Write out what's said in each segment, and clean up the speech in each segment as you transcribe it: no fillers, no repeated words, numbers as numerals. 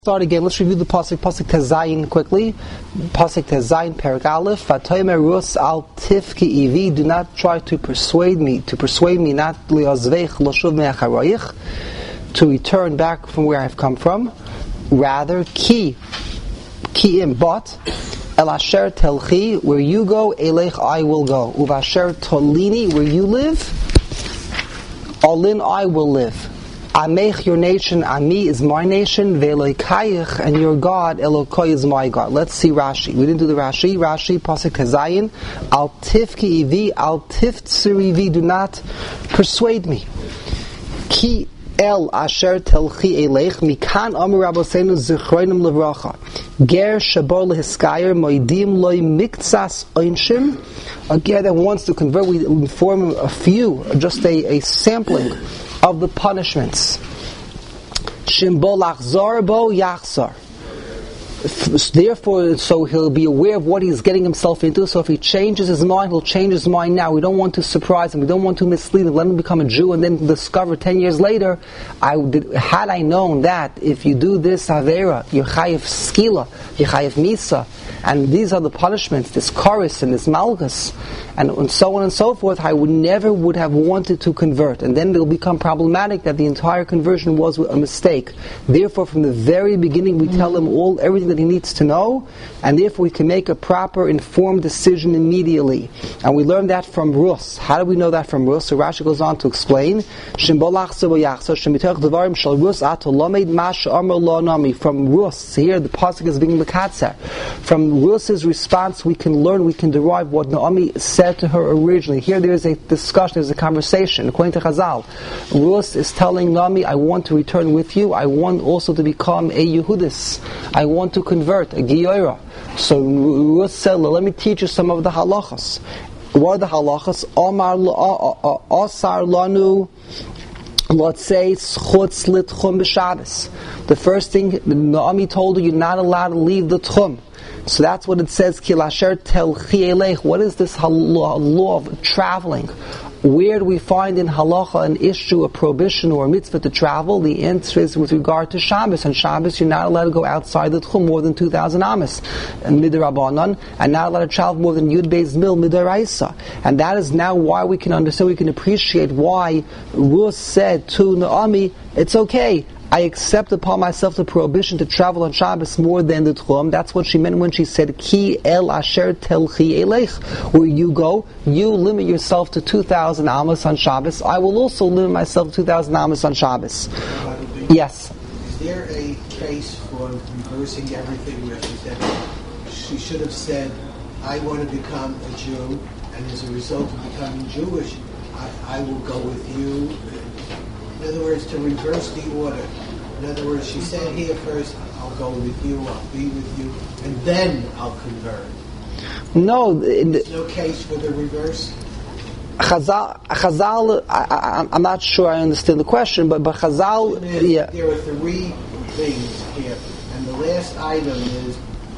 Start again. Let's review the pasuk Tezayin quickly. Pasuk Tezayin, Perek Aleph. Vatomer Rus al tifki ivi. Do not try to persuade me not liazveich loshuv me'acharayich, to return back from where I've come from. Rather, ki'im, but el asher telchi, where you go, elech I will go. Uvasher tolini, where you live, alin I will live. Amech, your nation, Ami is my nation, Ve'eloikayich, and your God, Elokoi is my God. Let's see Rashi. We didn't do the Rashi. Rashi, Pasuk Tezayin, Al tifki ivi, al tiftsur ivi, do not persuade me. Ki el asher telchi elech, mikan amur rabosenu zichroinim levracha. Ger shabor lehiskayer, moidim loy miktsas oinshim. A ger that wants to convert, we inform a few, just a sampling of the punishments. Shimbo lachzor bo yachzor. Therefore, so he'll be aware of what he's getting himself into. So if he changes his mind, he'll change his mind now. We don't want to surprise him. We don't want to mislead him. Let him become a Jew and then discover 10 years later, had I known that if you do this Avera, you're chayiv skila, you're chayiv misa, and these are the punishments, this chorus and this malchus, and so on and so forth, I never would have wanted to convert. And then it'll become problematic that the entire conversion was a mistake. Therefore, from the very beginning, we tell him everything that he needs to know, and therefore we can make a proper, informed decision immediately. And we learn that from Rus. How do we know that from Rus? So Rashi goes on to explain, from Rus, here the pasuk is being mekatzer. From Rus's response we can learn, we can derive what Naomi said to her originally. Here there is a discussion, there's a conversation. According to Chazal, Rus is telling Naomi, I want to return with you, I want also to become a Yehudis, I want to convert, a Giora. So Rus said, let me teach you some of the halachas. What are the halachas? Asar lanu, let's say, schutz litchum b'Shabbos. The first thing, Naomi told her, you're not allowed to leave the tchum. So that's what it says, Kilasher telchi elech. What is this law of traveling? Where do we find in halacha an issue, a prohibition or a mitzvah to travel? The answer is with regard to Shabbos. On Shabbos, you're not allowed to go outside the tchum more than 2,000 amas, and midrabanan, and not allowed to travel more than Yud Beis Mil midaraisa. And that is now why we can understand, we can appreciate why Rus said to Naomi, it's okay, I accept upon myself the prohibition to travel on Shabbos more than the Tchum. That's what she meant when she said, Ki el asher telchi elech. Where you go, you limit yourself to 2,000 amos on Shabbos. I will also limit myself to 2,000 amos on Shabbos. Yes? Is there a case for reversing everything where she said, she should have said, I want to become a Jew, and as a result of becoming Jewish, I will go with you. In other words, to reverse the order. In other words, she said here first, I'll go with you, I'll be with you, and then I'll convert. No. There's no case for the reverse? Chazal, I'm not sure I understand the question, but Chazal... Yeah. There are three things here, and the last item is,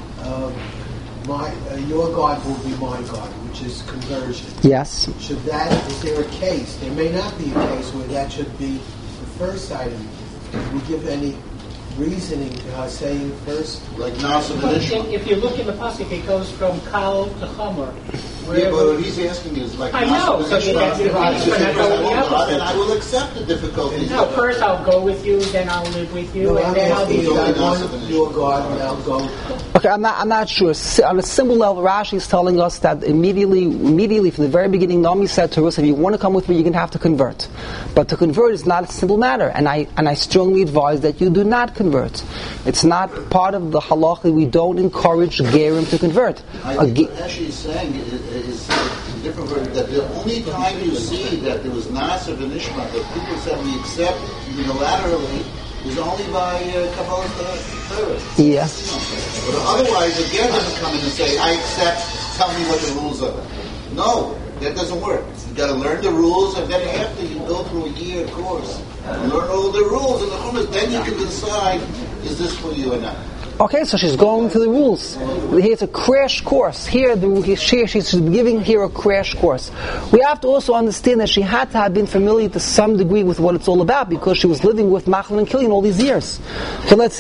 your God will be my God, which is conversion. Yes. Is there a case? There may not be a case where that should be the first item. Can we give any reasoning to her saying first? Like Nasa and Ishmael. If you look in the pasuk, it goes from Kal to Chomer. Yeah, but what he's asking is like I know, so that's the reason, and I will accept the difficulties. No, first I'll go with you, then I'll live with you, and then I'll be your God, and I'll go. Okay, I'm not sure. On a simple level, Rashi is telling us that immediately from the very beginning, Naomi said to us, if you want to come with me, you're going to have to convert. But to convert is not a simple matter, and I strongly advise that you do not convert. It's not part of the halacha. We don't encourage gerim to convert. I think what Rashi is saying is different word, that the only time you see that there was Nasa and Ishmael, that people said we accept unilaterally, is only by Kabbalah Torah. Yes. But otherwise, the Ger doesn't come in and say, I accept, tell me what the rules are. No, that doesn't work. You got to learn the rules, and then after you go through a year course, learn all the rules and the Chumash, then you can decide, is this for you or not? Okay, so she's going through the rules. Here's a crash course. She's giving here a crash course. We have to also understand that she had to have been familiar to some degree with what it's all about, because she was living with Machlon and Kilian all these years. So let's see.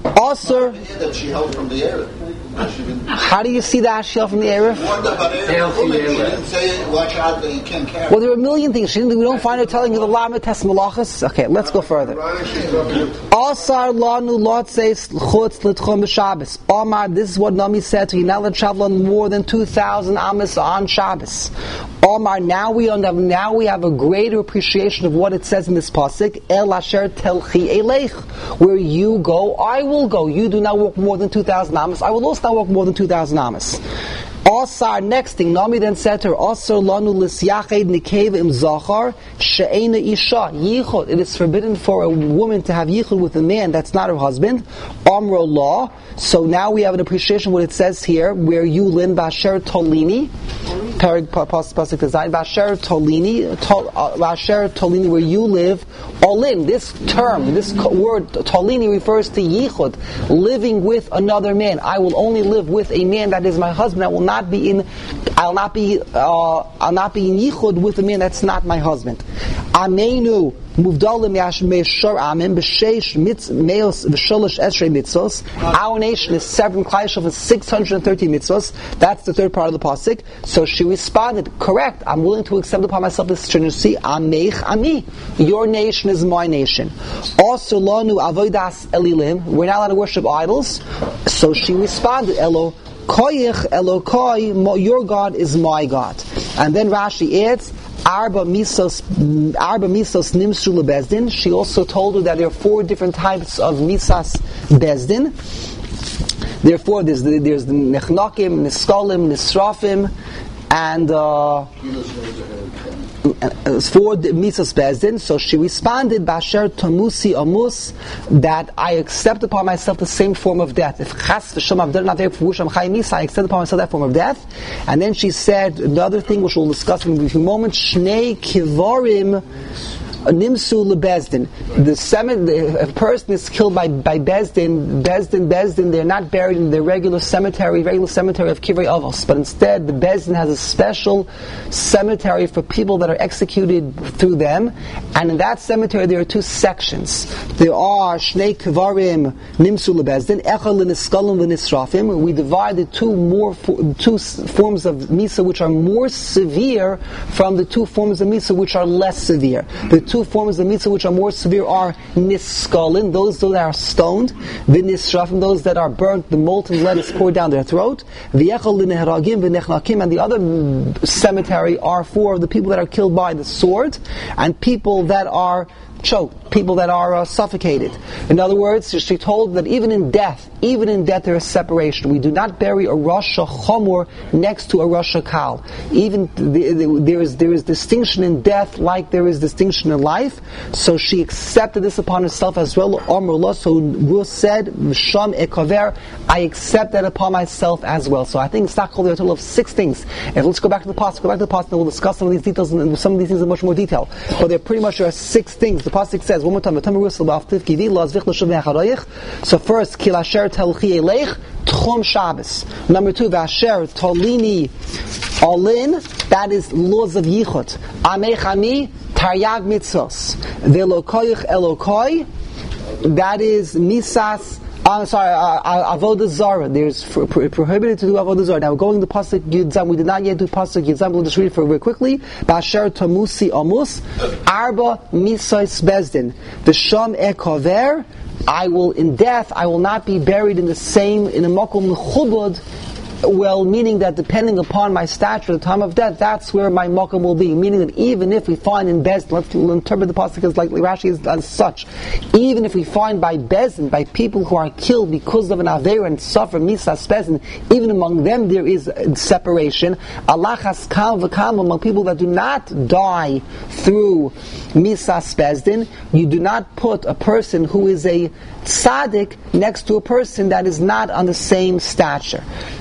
Also, that she held from the Arab. how do you see the Ashel from the Erev? She didn't say, watch out that you can't carry. Well, there are a million things. We don't find her telling you the Lama Tes Malachas. Okay, let's go further. Asar lanu lot says chutz l'tchum b'Shabbos. Omar, this is what Nami said to you. Now let's travel on more than 2,000 amas on Shabbos. Omar, now we have a greater appreciation of what it says in this pasuk. El asher telchi eleich, where you go, I will go. You do not walk more than 2,000 amas. I will also not walk more than 2,000 amas. Asar, next thing, Nami then said to her, Asar lanu lisyached nikev im zachar she'ena isha yichud. It is forbidden for a woman to have yichud with a man that's not her husband. Amro law. So now we have an appreciation of what it says here, where you live, Basher Tolini, Pasuk design, Basher Tolini, where you live, all in. This term, this word Tolini refers to yichud, living with another man. I will only live with a man that is my husband. I'll not be in yichud with a man that's not my husband. Ameinu. Our nation is 7 klaishov and 630 mitzvos. That's the third part of the pasuk. So she responded, correct, I'm willing to accept upon myself this stringency. Ameich ani. Your nation is my nation. Also, lanu avodas elilim. We're not allowed to worship idols. So she responded, Elo koyich Elokoi, your God is my God. And then Rashi adds, Arba misos nimsu lebezdin. She also told her that there are 4 different types of misas bezdin. Therefore, there's the nechnakim, niskolim, nisrafim, and 4 misas bezdin. So she responded, Basher Tamusi Amus, that I accept upon myself the same form of death. If chas v'sham I've done not there for Vusham Chai Misa, I accept upon myself that form of death. And then she said another thing which we'll discuss in a few moments. Shnei kivarim nimsu lebezdin. If a person is killed by bezdin, they're not buried in the regular cemetery of Kivrei Avos, but instead the bezdin has a special cemetery for people that are executed through them, and in that cemetery there are 2 sections. There are shnei kvarim nimsu lebezdin, echad l'niskalim v'nisrafim. We divide the 2 forms of misa which are more severe from the 2 forms of misa which are less severe. The 2 forms of mitzvah which are more severe are niskalin, those that are stoned, v'nisrafim, those that are burnt, the molten lead is poured down their throat, v'yechal l'neheragim v'nechnakim, and the other cemetery are for the people that are killed by the sword, and people that are choked, people that are suffocated. In other words, she told that even in death there is separation. We do not bury a Rosh Chomor next to a Rosh Kal. Even there is distinction in death like there is distinction in life. So she accepted this upon herself as well. So Ruth said, Sham Ekover, I accept that upon myself as well. So I think Stockholm there are a total of 6 things. And let's go back to the pasuk. And we'll discuss some of these details and some of these things in much more detail. But there are 6 things. The pasuk says one more time. So first, Kilasher Telchi Eleich Tchum Shabbos. Number 2, Vasher Tolini Olin. That is laws of Yichud. Amechani Taryag Mitzvos. Velokoich Elokoi. That is Misas. Avodah Zarah. There's prohibited to do Avodah Zarah. Now we're going to Pasuk Yud. We did not yet do Pasuk Yud. We'll just read it very quickly. Basher Tamusi Amus Arba Misais Bezdin V'Sham Ekover. I will not be buried in a Makom Mechubad. Well, meaning that depending upon my stature at the time of death, that's where my makom will be. Meaning that even if we find in Bezdin, let's interpret the pasuk as like Rashi is as such, even if we find by Bezdin, by people who are killed because of an Aveira and suffer Misas Bezdin, even among them there is separation. Allah has kam v'kam among people that do not die through Misas Bezdin. You do not put a person who is a tzaddik next to a person that is not on the same stature.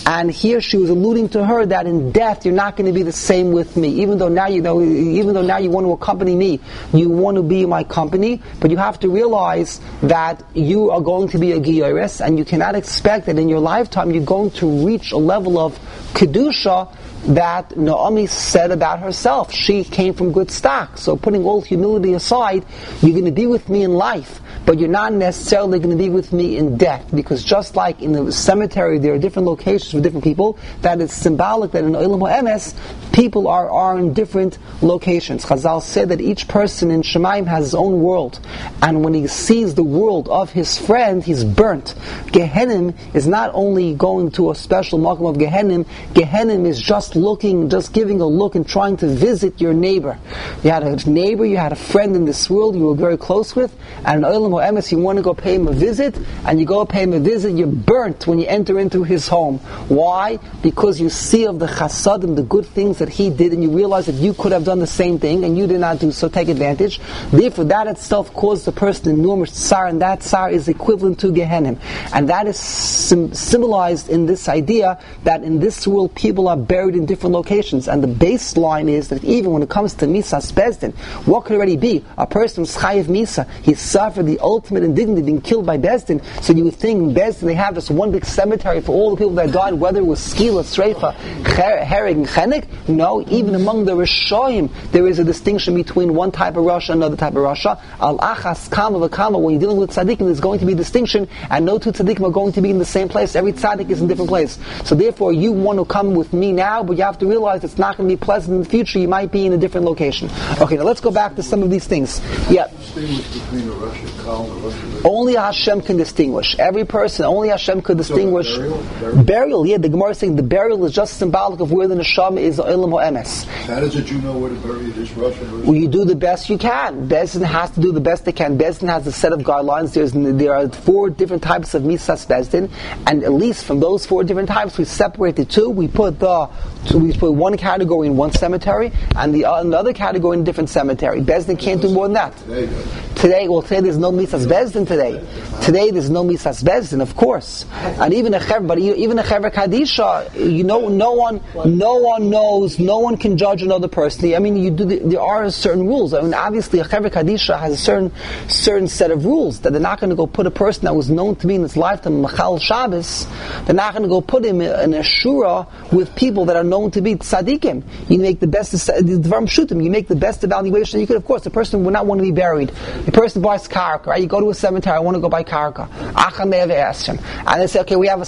And here she was alluding to her that in death you're not going to be the same with me. Even though now you want to accompany me, you want to be my company, but you have to realize that you are going to be a Giyaris, and you cannot expect that in your lifetime you're going to reach a level of Kedusha that Naomi said about herself. She came from good stock. So putting all humility aside, you're going to be with me in life, but you're not necessarily going to be with me in death, because just like in the cemetery there are different locations for different people, that is symbolic that in Olam HaEmes people are in different locations. Chazal said that each person in Shemaim has his own world, and when he sees the world of his friend, he's burnt. Gehenim is not only going to a special makom of Gehenim. Gehenim is just giving a look and trying to visit your neighbor. You had a neighbor, you had a friend in this world you were very close with, and in Olam HaEmes you want to go pay him a visit, and you go pay him a visit, you're burnt when you enter into his home. Why? Because you see of the chasadim, the good things that he did, and you realize that you could have done the same thing, and you did not do so, take advantage. Therefore, that itself caused the person enormous tsar, and that tsar is equivalent to Gehenim. And that is symbolized in this idea that in this world people are buried in different locations, and the baseline is that even when it comes to Misas Bezdin, what could already be? A person who's Chayiv Misa, he suffered the ultimate indignity, being killed by Bezdin. So you would think in Bezdin they have this one big cemetery for all the people that died, whether it was Skila, Sreifa, Hereg, and Chenek. No, even among the Rishoyim there is a distinction between one type of Rasha and another type of Rasha. Al-Achas Kama V'Kama, when you're dealing with Tzaddikim, there's going to be a distinction, and no two Tzaddikim are going to be in the same place. Every Tzaddik is in a different place. So therefore you want to come with me now, but you have to realize it's not going to be pleasant in the future. You might be in a different location. Okay, now let's go back to some of these things. Yeah. Only Hashem can distinguish. Every person, only Hashem could distinguish. Burial, yeah, the Gemara is saying the burial is just symbolic of where the neshama is, Olam HaEmes. How does it you know where to bury this Russian? Well, you do the best you can. Bezdin has to do the best they can. Bezdin has a set of guidelines. There are 4 different types of Misas Bezdin, and at least from those 4 different types, we separate the 2. We put one category in one cemetery, and the other category in a different cemetery. Bezdin can't do more than that. Today there's no Misas Bezdin today. Today there's no Misas Bezdin, of course. And even a Chevra Kadisha, no one knows, no one can judge another person. I mean, there are certain rules. I mean, obviously a Chevra Kadisha has a certain set of rules, that they're not going to go put a person that was known to be in his lifetime, Machal Shabbos, they're not going to go put him in a shura with people that are known to be tzaddikim. You make the best, you make the best evaluation you could. Of course, the person would not want to be buried. The person buys karka, right? You go to a cemetery, I want to go buy karka. Acham may have asked him. And they say, okay, we have a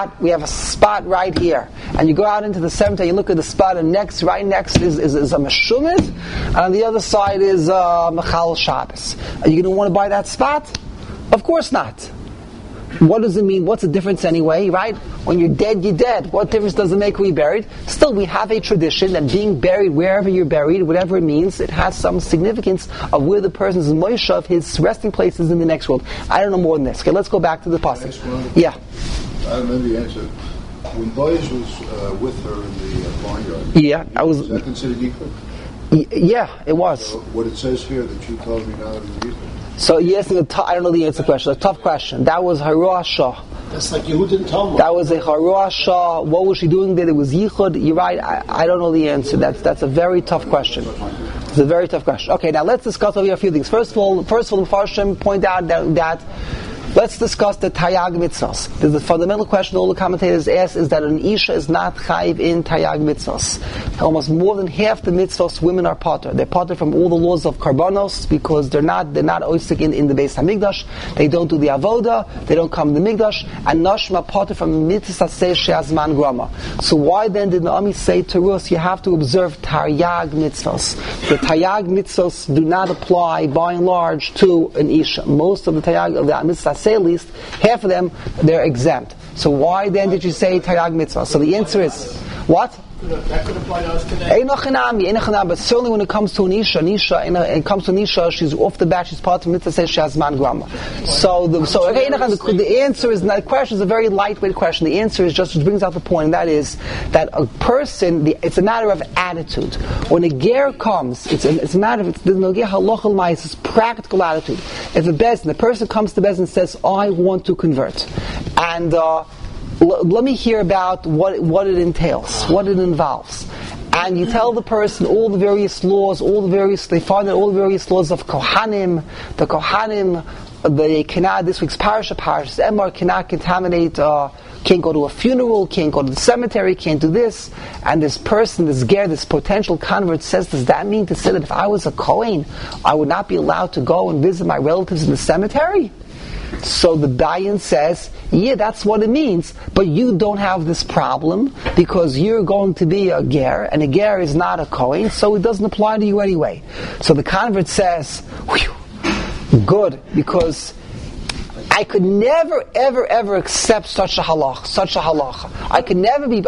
spot right here. And you go out into the cemetery, you look at the spot, and right next is a meshumit, and on the other side is Machal Shabbos. Are you going to want to buy that spot? Of course not. What does it mean? What's the difference anyway, right? When you're dead, you're dead. What difference does it make when you're buried? Still, we have a tradition that being buried wherever you're buried, whatever it means, it has some significance of where the person's moisha of his resting place is in the next world. I don't know more than this. Okay, let's go back to the pasuk. Yeah. I remember the answer. When Boaz was with her in the barnyard, was that considered Yichud? Yeah, it was. So what it says here that you told me now is Yichud. So yes, I don't know the answer to the question. A tough question. That was Haruah. That's like Yehud and Talmud. That was a Haruah. What was she doing there? It was Yichud. You're right. I don't know the answer. That's a very tough question. It's a very tough question. Okay, now let's discuss over here a few things. First of all, the Farshim point out that let's discuss the Tayag Mitzvahs. The fundamental question all the commentators ask is that an Isha is not chayiv in Tayag Mitzvahs. Almost more than half the Mitzvahs women are potter. They're potter from all the laws of Karbanos because they're not oisik in the Beis HaMikdash. They don't do the Avoda. They don't come to the Mikdash. And Nashma potter from the Mitzvah says Sheazman Grama. So why then did Naomi say to us, you have to observe Tayag Mitzvahs? The Tayag Mitzvahs do not apply by and large to an Isha. Most of the Tayag of the Mitzvah say at least half of them, they're exempt. So why then did you say Tayag Mitzvah? So the answer is, what? That could apply to us today. But certainly when it comes to an Isha, she's off the bat, she's part of Mitzvah, says she has man grama. The answer is, the question is a very lightweight question. The answer is just, which brings out the point, and that is that a person, it's a matter of attitude. When a ger comes, it's a matter of, it's practical attitude. If the person comes to Bezdin and says, I want to convert, and let me hear about what it entails, what it involves. And you tell the person all the various laws, they find out all the various laws of Kohanim. The Kohanim, they cannot, this week's Parashas Emor, cannot contaminate, can't go to a funeral, can't go to the cemetery, can't do this. And this person, this ger, this potential convert says, does that mean to say that if I was a Kohen, I would not be allowed to go and visit my relatives in the cemetery? So the Dayan says, yeah, that's what it means, but you don't have this problem because you're going to be a ger, and a ger is not a Kohen, so it doesn't apply to you anyway. So the convert says, whew, good, because I could never, ever, ever accept such a halacha. I could never be,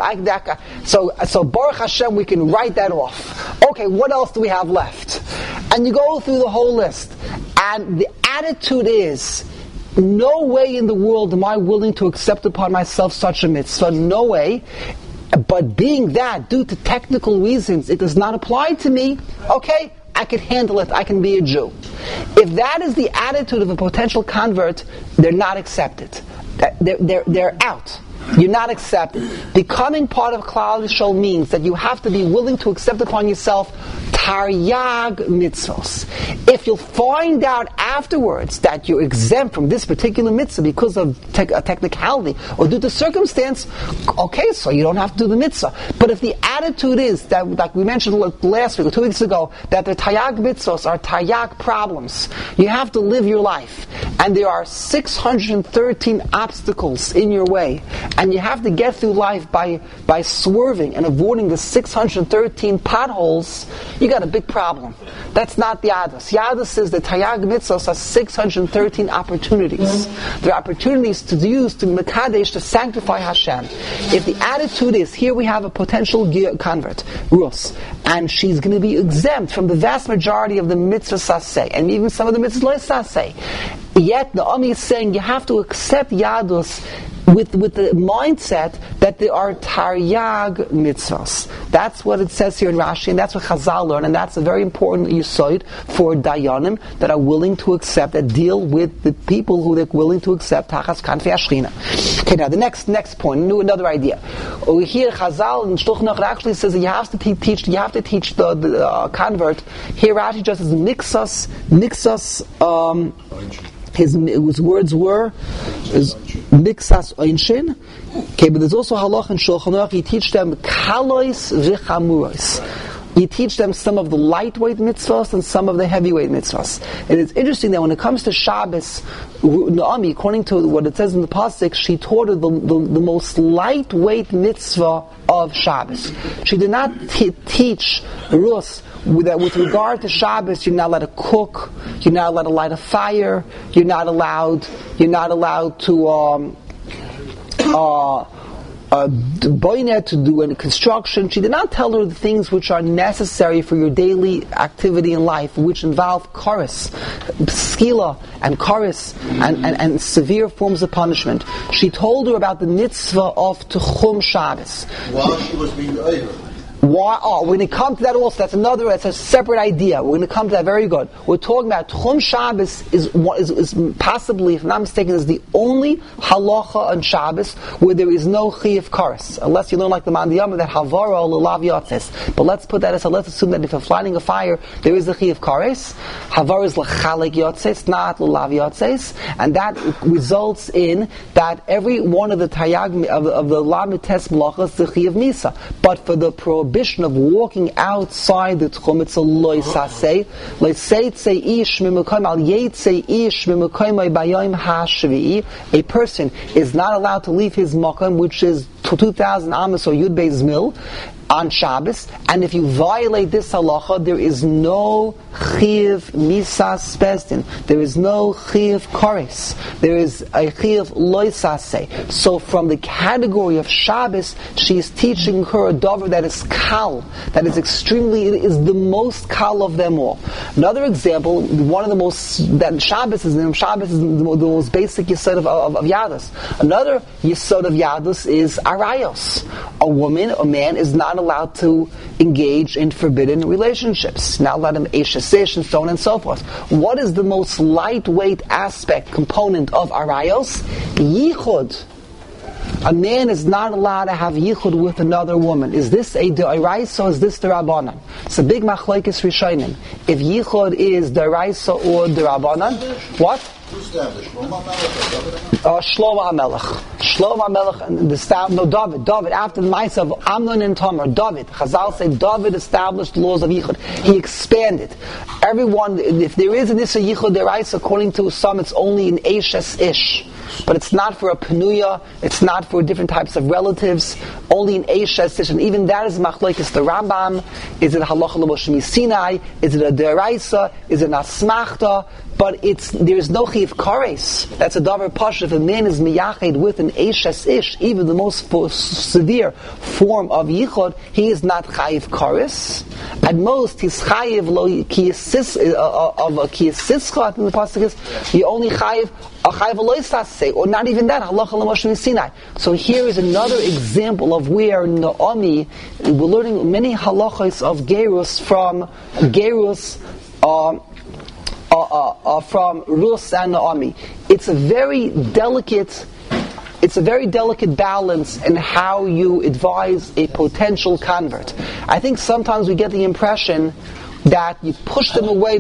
so Baruch Hashem, we can write that off. Okay, what else do we have left? And you go through the whole list, and the attitude is, no way in the world am I willing to accept upon myself such a mitzvah, no way. But being that, due to technical reasons, it does not apply to me, okay, I can handle it, I can be a Jew. If that is the attitude of a potential convert, they're not accepted. They're out. You're not accepted. Becoming part of Klal Yisrael means that you have to be willing to accept upon yourself taryag mitzvos. If you'll find out afterwards that you're exempt from this particular mitzvah because of a technicality or due to circumstance, okay, so you don't have to do the mitzvah. But if the attitude is that, like we mentioned last week or 2 weeks ago, that the taryag mitzvos are taryag problems, you have to live your life, and there are 613 obstacles in your way, and you have to get through life by swerving and avoiding the 613 potholes, you got a big problem. That's not the Yadus. Yadus says that Taryag Mitzvos are 613 opportunities. There are opportunities to use, to Mekadesh, to sanctify Hashem. If the attitude is, here we have a potential convert, Rus, and she's going to be exempt from the vast majority of the mitzvah saseh, and even some of the mitzvahs lo saseh. Yet the Ami is saying you have to accept Yadus with the mindset that there are taryag mitzvahs. That's what it says here in Rashi, and that's what Chazal learn, and that's a very important yesod for dayanim that are willing to accept, that deal with the people who they're willing to accept Tachas Kanfei Ashchina. Okay, now the next point, another idea. Over here, Chazal in Shulchan Aruch actually says that you have to teach the convert. Here Rashi just says mixas. His words were mixas einshin. Okay, but there's also halach in Shulchan Aruch. You teach them kalois v'chamuros. You teach them some of the lightweight mitzvahs and some of the heavyweight mitzvahs. And it's interesting that when it comes to Shabbos, Naomi, according to what it says in the pasuk, she taught her the most lightweight mitzvah of Shabbos. She did not teach Rus that with regard to Shabbos, you're not allowed to cook, you're not allowed to light a fire, you're not allowed to to do any construction. She did not tell her the things which are necessary for your daily activity in life, which involve chorus, skila, and chorus, and severe forms of punishment. She told her about the mitzvah of Techum Shabbos. While she was being over. We're going to come to that also. That's a separate idea. We're going to come to that. Very good. We're talking about Techum Shabbos is possibly, if I'm not mistaken, is the only halacha on Shabbos where there is no chiyuv kares, unless you learn like the Mandiyama that havara l'lav yotzes. But let's put that aside. Let's assume that if you're lighting a fire, there is a chiyuv kares. Havara is l'chalek yotzes, not l'lav yotzes, and that results in that every one of the tayag of the lamites melachas the chiyuv misa. But for the prohibition of walking outside the Tchum, it's a loisasei. Loiseitze ish mimukoim al yeitzei ish mimukoimai bayom hashvi'i. A person is not allowed to leave his makom, which is 2,000 amos or yud beis mil, on Shabbos, and if you violate this halacha, there is no chiyuv misas besdin. There is no chiyuv kares. There is a chiyuv loisase. So from the category of Shabbos, she is teaching her a davar that is kal, that is the most kal of them all. Another example, one of the most, that Shabbos is the most basic yesod of Yadus. Another yesod of Yadus is arayos. A woman, a man is not allowed to engage in forbidden relationships. Not allowed to eshesesh and so on and so forth. What is the most lightweight component of arayos? Yichud. A man is not allowed to have yichud with another woman. Is this a d'oraisa or is this d'Rabbanan? It's a big machlokes rishonim. If yichud is d'oraisa or d'Rabbanan, what? Shlomo HaMelech. Shlomo HaMelech and David. After the mice of Amnon and Tamar, David. Chazal say David established laws of yichud. He expanded. Everyone, if there is an issa yichud d'oraisa, according to some, it's only in Eishes Ish. But it's not for a penuya, it's not for different types of relatives, only in Eishes Ish. And even that is machlokes the Rambam. Is it halacha l'Moshe Sinai? Is it a d'oraisa? Is it an asmachta? But there is no chiv kares. That's a davar pasha. If a man is miyached with an Eishes Ish, even the most severe form of yichud, he is not chayiv kares. At most, he's chayiv lo kiyasischa. I think the pasuk is he only chayiv a chayiv aloisase, or not even that. Halacha l'Moshe Sinai. So here is another example of where Naomi, we're learning many halachos of gerus from gerus. From Rus and Naomi. It's a very delicate balance in how you advise a potential convert. I think sometimes we get the impression that you push them away,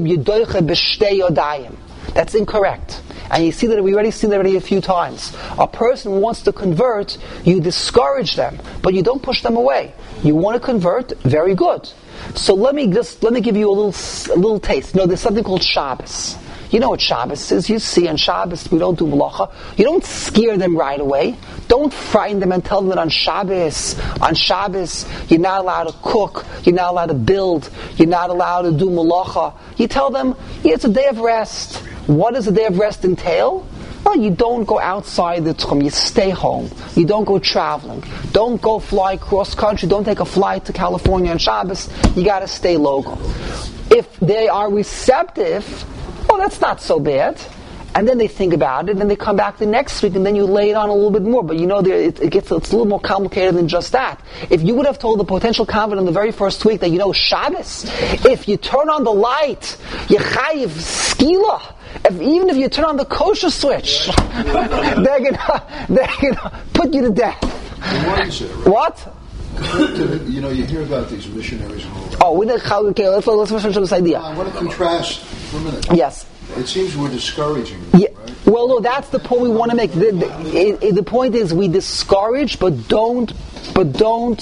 that's incorrect. And you see that we already seen that already a few times. A person wants to convert, you discourage them, but you don't push them away. You want to convert, very good. So let me give you a little taste. There's something called Shabbos. You know what Shabbos is. You see, on Shabbos we don't do malacha. You don't scare them right away. Don't frighten them and tell them that on Shabbos you're not allowed to cook, you're not allowed to build, you're not allowed to do malacha. You tell them, it's a day of rest. What does a day of rest entail? Well, you don't go outside the tchum, you stay home. You don't go traveling. Don't go fly cross country. Don't take a flight to California on Shabbos. You got to stay local. If they are receptive, well, that's not so bad. And then they think about it, and then they come back the next week, and then you lay it on a little bit more. But it's a little more complicated than just that. If you would have told the potential convert in the very first week that Shabbos, if you turn on the light, you chayiv skila. Even if you turn on the kosher switch, they're gonna put you to death. What? You hear about these missionaries and all that. Oh, let's finish this idea. I want to contrast for a minute. Yes. It seems we're discouraging them, right? Well, no, that's the point we want to make. The point is we discourage, but don't overdo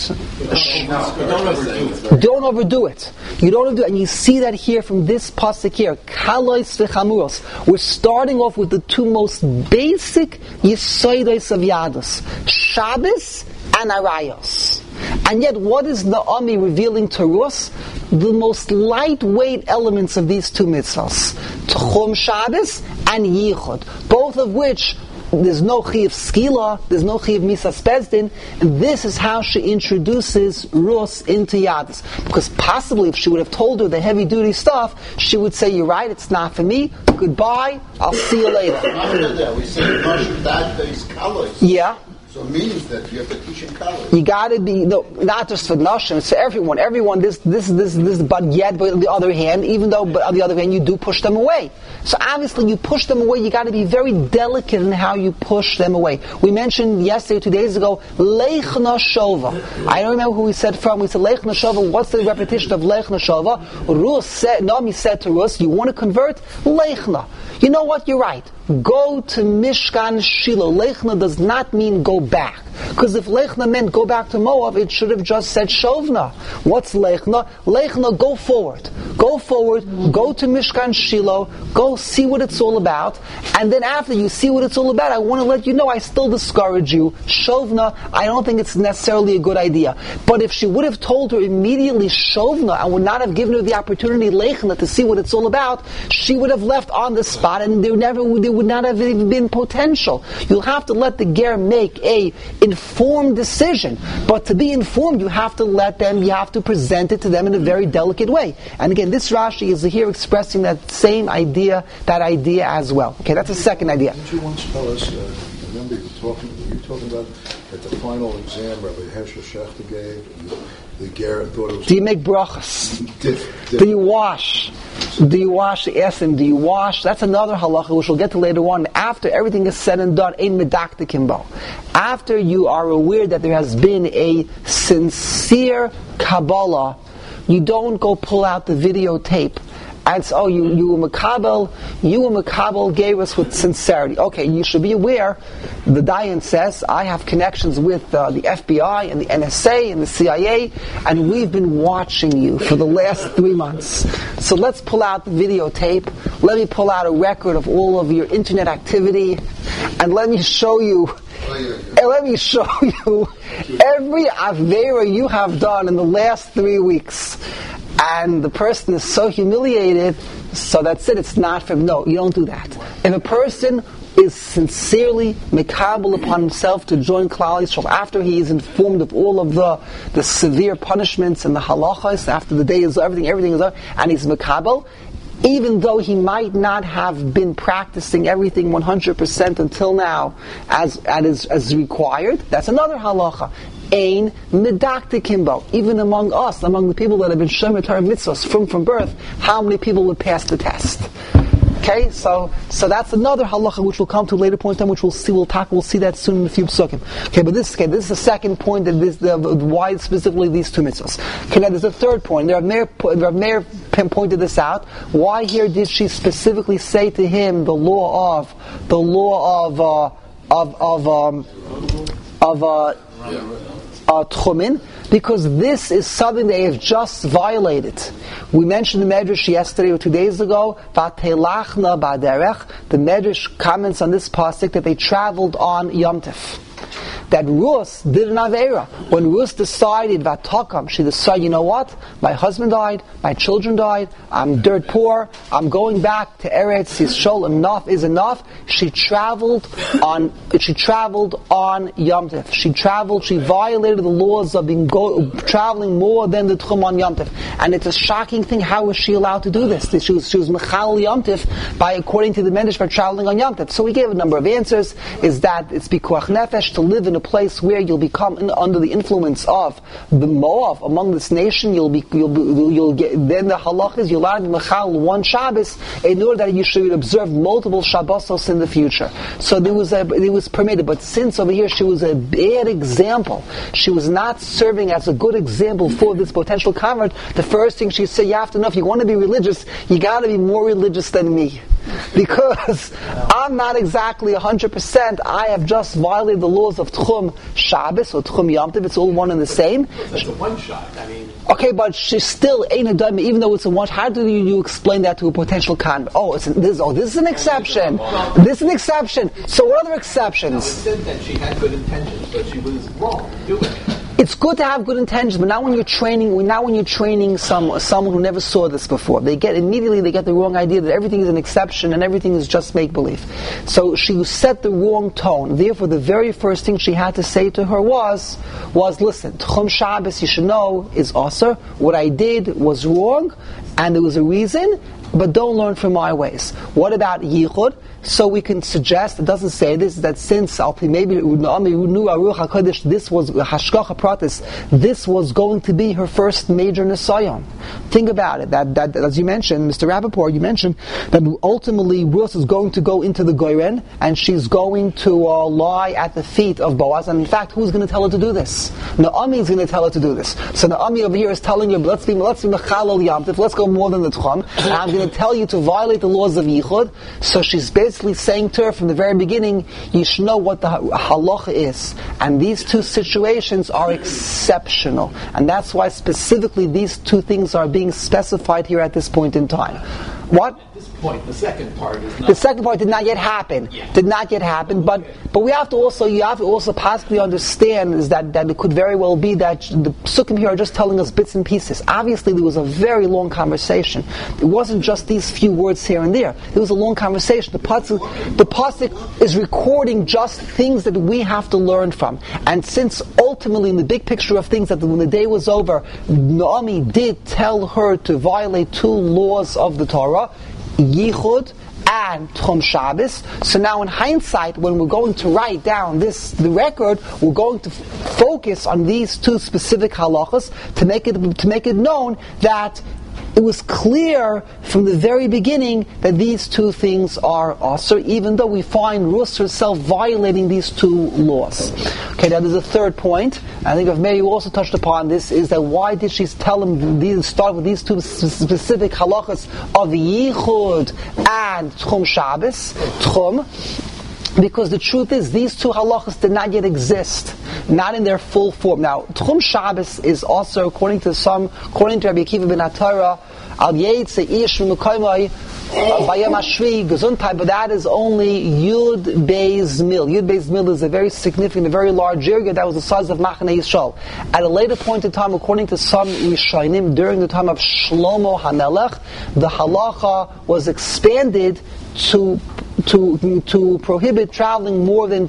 it. You don't overdo it. And you see that here from this pasuk here. Kalos v'chamuros. We're starting off with the two most basic yisodos of Yadus. Shabbos and Arayos. And yet, what is Naomi revealing to Rus? The most lightweight elements of these two mitzvahs. Tchum Shabbos and Yichud. Both of which, there's no Chiv Skila, there's no Chiv Misas Bezdin, and this is how she introduces Rus into Yadus. Because possibly if she would have told her the heavy duty stuff, she would say, you're right, it's not for me, goodbye, I'll see you later. We say that is colors. Yeah. So it means that you have to teach in college. You got to be not just for Nashim, it's for everyone. Everyone. This. But on the other hand, but on the other hand, you do push them away. So obviously, you push them away. You got to be very delicate in how you push them away. We mentioned yesterday, 2 days ago, Lechna Shova. I don't remember who we said from. We said Lechna Shova. What's the repetition of Lechna Shova? Naomi said to Rus, you want to convert? Lechna. You know what? You're right. Go to Mishkan Shiloh. Lechna does not mean go back. Because if Lechna meant go back to Moab, it should have just said Shovna. What's Lechna? Lechna, go forward. Go forward, go to Mishkan Shiloh, go see what it's all about, and then after you see what it's all about, I want to let you know I still discourage you. Shovna, I don't think it's necessarily a good idea. But if she would have told her immediately Shovna, and would not have given her the opportunity, Lechna, to see what it's all about, she would have left on the spot, and there would not have even been potential. You'll have to let the ger make a informed decision. But to be informed, you have to present it to them in a very delicate way. And again, this Rashi is here expressing that same idea, as well. Okay, that's the second idea. Didn't you once tell us remember you were talking about at the final exam Rabbi Heschel Shechter gave, the Garrett thought it was... Do you make brachas? Do you wash? Do you wash? Ask him, do you wash? That's another halacha which we'll get to later on. After everything is said and done, ein medaktikim bo. After you are aware that there has been a sincere Kabbalah, you don't go pull out the videotape and say, you were Makabel gave us with sincerity. Okay, you should be aware, the Dayan says, I have connections with the FBI and the NSA and the CIA, and we've been watching you for the last 3 months. So let's pull out the videotape, let me pull out a record of all of your internet activity, and let me show you every Avera you have done in the last 3 weeks. And the person is so humiliated, so that's it, it's not for him. No, you don't do that. If a person is sincerely mekabel upon himself to join Klal Yisrael after he is informed of all of the severe punishments and the halachas, after the day is everything is over, and he's mekabel, even though he might not have been practicing everything 100% until now as required, that's another halacha. Ein medaktikim bo. Even among us, among the people that have been shomer Torah mitzvahs from birth, how many people would pass the test? Okay, so that's another halacha which we'll come to later point in time, which we'll see that soon in a few psukim. Okay, but this is the second point that why specifically these two mitzvahs. Okay, now there's a third point. Rav Meir pointed this out. Why here did she specifically say to him the law of Tchumin? Because this is something they have just violated. We mentioned the Medrash yesterday or 2 days ago. Vatelachna ba'derech. The Medrash comments on this pasuk that they traveled on Yom Tov. That Rus did an Aveira. When Rus decided, Vatakam, she decided, you know what? My husband died, my children died, I'm dirt poor, I'm going back to Eretz Yisrael, enough is enough. She traveled on Yom Tov. She violated the laws of traveling more than the Tchum on Yom Tov. And it's a shocking thing, how was she allowed to do this? She was Mechal Yom Tov according to the Medrash, by traveling on Yom Tov. So we gave a number of answers, is that it's Pikuach Nefesh, to live in a place where you'll become under the influence of the Moav among this nation. You'll get, then the halach is you're allowed to be mechal one Shabbos in order that you should observe multiple Shabbosos in the future. So it was permitted. But since over here she was a bad example, she was not serving as a good example for this potential convert. The first thing she said, you have to know, if you want to be religious, you got to be more religious than me. Because I'm not exactly 100%. I have just violated the laws of Tchum Shabbos or Tchum Yom Tov. It's all one and the same. But that's a one shot. Okay, but she still ain't a dummy, even though it's a one. How do you explain that to a potential convert? This is an exception. This is an exception. So what other exceptions? No, it said that she had good intentions, but she was wrong doing it. It's good to have good intentions, but now when you're training someone who never saw this before, they get the wrong idea that everything is an exception and everything is just make believe. So she set the wrong tone. Therefore, the very first thing she had to say to her was listen, Tchum Shabbos, you should know, is also what I did was wrong, and there was a reason. But don't learn from my ways. What about Yichud? So we can suggest, it doesn't say this, that since maybe Naomi knew Aruch HaKodesh, this was Hashgacha Pratis, this was going to be her first major Nisayon. Think about it, that as you mentioned, Mr. Rappaport, you mentioned that ultimately Rus is going to go into the Goyren, and she's going to lie at the feet of Boaz, and in fact, who's going to tell her to do this? Naomi is going to tell her to do this. So Naomi over here is telling her, let's be Mechalel Yom Tov, let's go more than the Tchum, and I'm going to tell you to violate the laws of Yichud. So she's basically saying to her from the very beginning, you should know what the halacha is. And these two situations are exceptional. And that's why specifically these two things are being specified here at this point in time. What? At this point, the second part is not... The second part did not yet happen. Yeah. Did not yet happen. But you have to also possibly understand is that it could very well be that the psukim here are just telling us bits and pieces. Obviously, there was a very long conversation. It wasn't just these few words here and there. It was a long conversation. The pasuk is recording just things that we have to learn from. And since ultimately, in the big picture of things, that when the day was over, Naomi did tell her to violate two laws of the Torah, Yichud and Tchum Shabbos. So now in hindsight, when we're going to write down the record, we're going to focus on these two specific halachas to make it known that it was clear from the very beginning that these two things are asur, even though we find Rus herself violating these two laws. Okay, now there's a third point. I think Rav Meir also touched upon this, is that why did she tell him start with these two specific halachas of Yichud and Tchum Shabbos? Tchum. Because the truth is, these two halachas did not yet exist, not in their full form. Now, Tchum Shabbos is also, according to Rabbi Akiva ben Atara, al yetze ish v'mukaymai bayam hashvi gesundheit, but that is only Yud Beis Mil. Yud Beis Mil is a very significant, a very large area that was the size of Machane Yisrael. At a later point in time, according to some Rishonim, during the time of Shlomo HaMelech, the halacha was expanded to prohibit traveling more than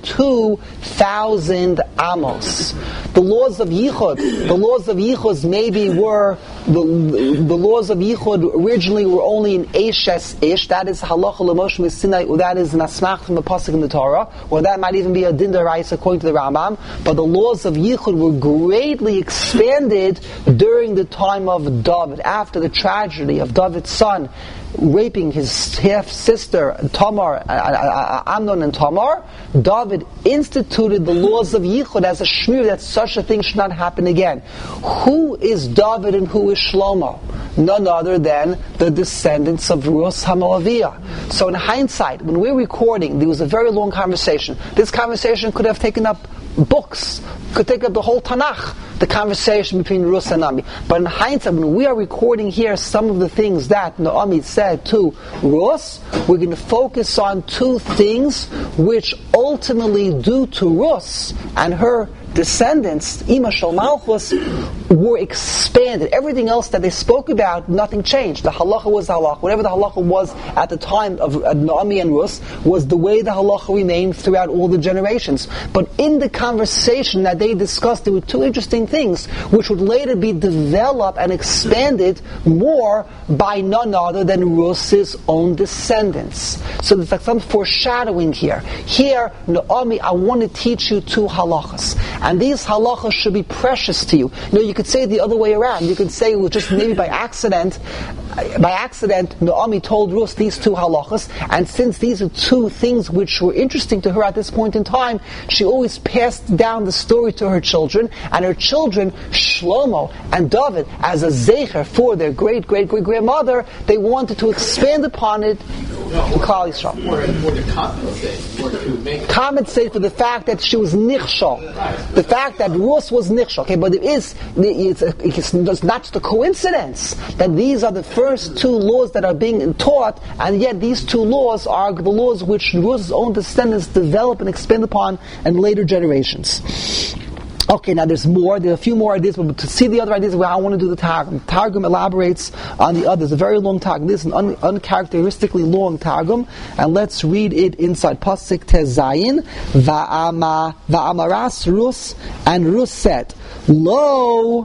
2,000 amos. The laws of Yichud maybe were the laws of Yichud originally were only in Eshes Ish, that is halacha l'Moshe Sinai, or that is an asmach from the pasuk in the Torah, or that might even be a din d'oraisa according to the Rambam. But the laws of Yichud were greatly expanded during the time of David, after the tragedy of David's son raping his half-sister Tamar, Amnon and Tamar. David instituted the laws of Yichud as a shmir that such a thing should not happen again. Who is David and who is Shlomo? None other than the descendants of Rus HaMoaviyah. So in hindsight, when we're recording, there was a very long conversation. This conversation could have taken up books, could take up the whole Tanakh, the conversation between Rus and Naomi. But in hindsight, when we are recording here some of the things that Naomi said to Rus, we're going to focus on two things which ultimately, due to Rus and her descendants, Ima Shel Malchus, were expanded. Everything else that they spoke about, nothing changed. The halacha was the halacha. Whatever the halacha was at the time of Naomi and Rus was the way the halacha remained throughout all the generations. But in the conversation that they discussed, there were two interesting things which would later be developed and expanded more by none other than Rus's own descendants. So there's like some foreshadowing here. Here, Naomi, I want to teach you two halachas. And these halachas should be precious to you. You could say it the other way around. You could say it was just maybe by accident, Naomi told Rus these two halachas, and since these are two things which were interesting to her at this point in time, she always passed down the story to her children, and her children, Shlomo and David, as a zecher for their great-great-great-grandmother, they wanted to expand upon it to Klal Yisrael. Or to compensate, or to make... Compensate for the fact that she was nichshol. The fact that Rus was nichshol. Okay, but it's not just a coincidence that these are the first two laws that are being taught, and yet these two laws are the laws which Rus's own descendants develop and expand upon in later generations. Okay, now there's more. There are a few more ideas, but to see the other ideas, I want to do the Targum. Targum elaborates on the others. A very long Targum. This is an uncharacteristically long Targum, and let's read it inside. Pasuk Tezayin, Va'amaras Rus, and Rus said, Lo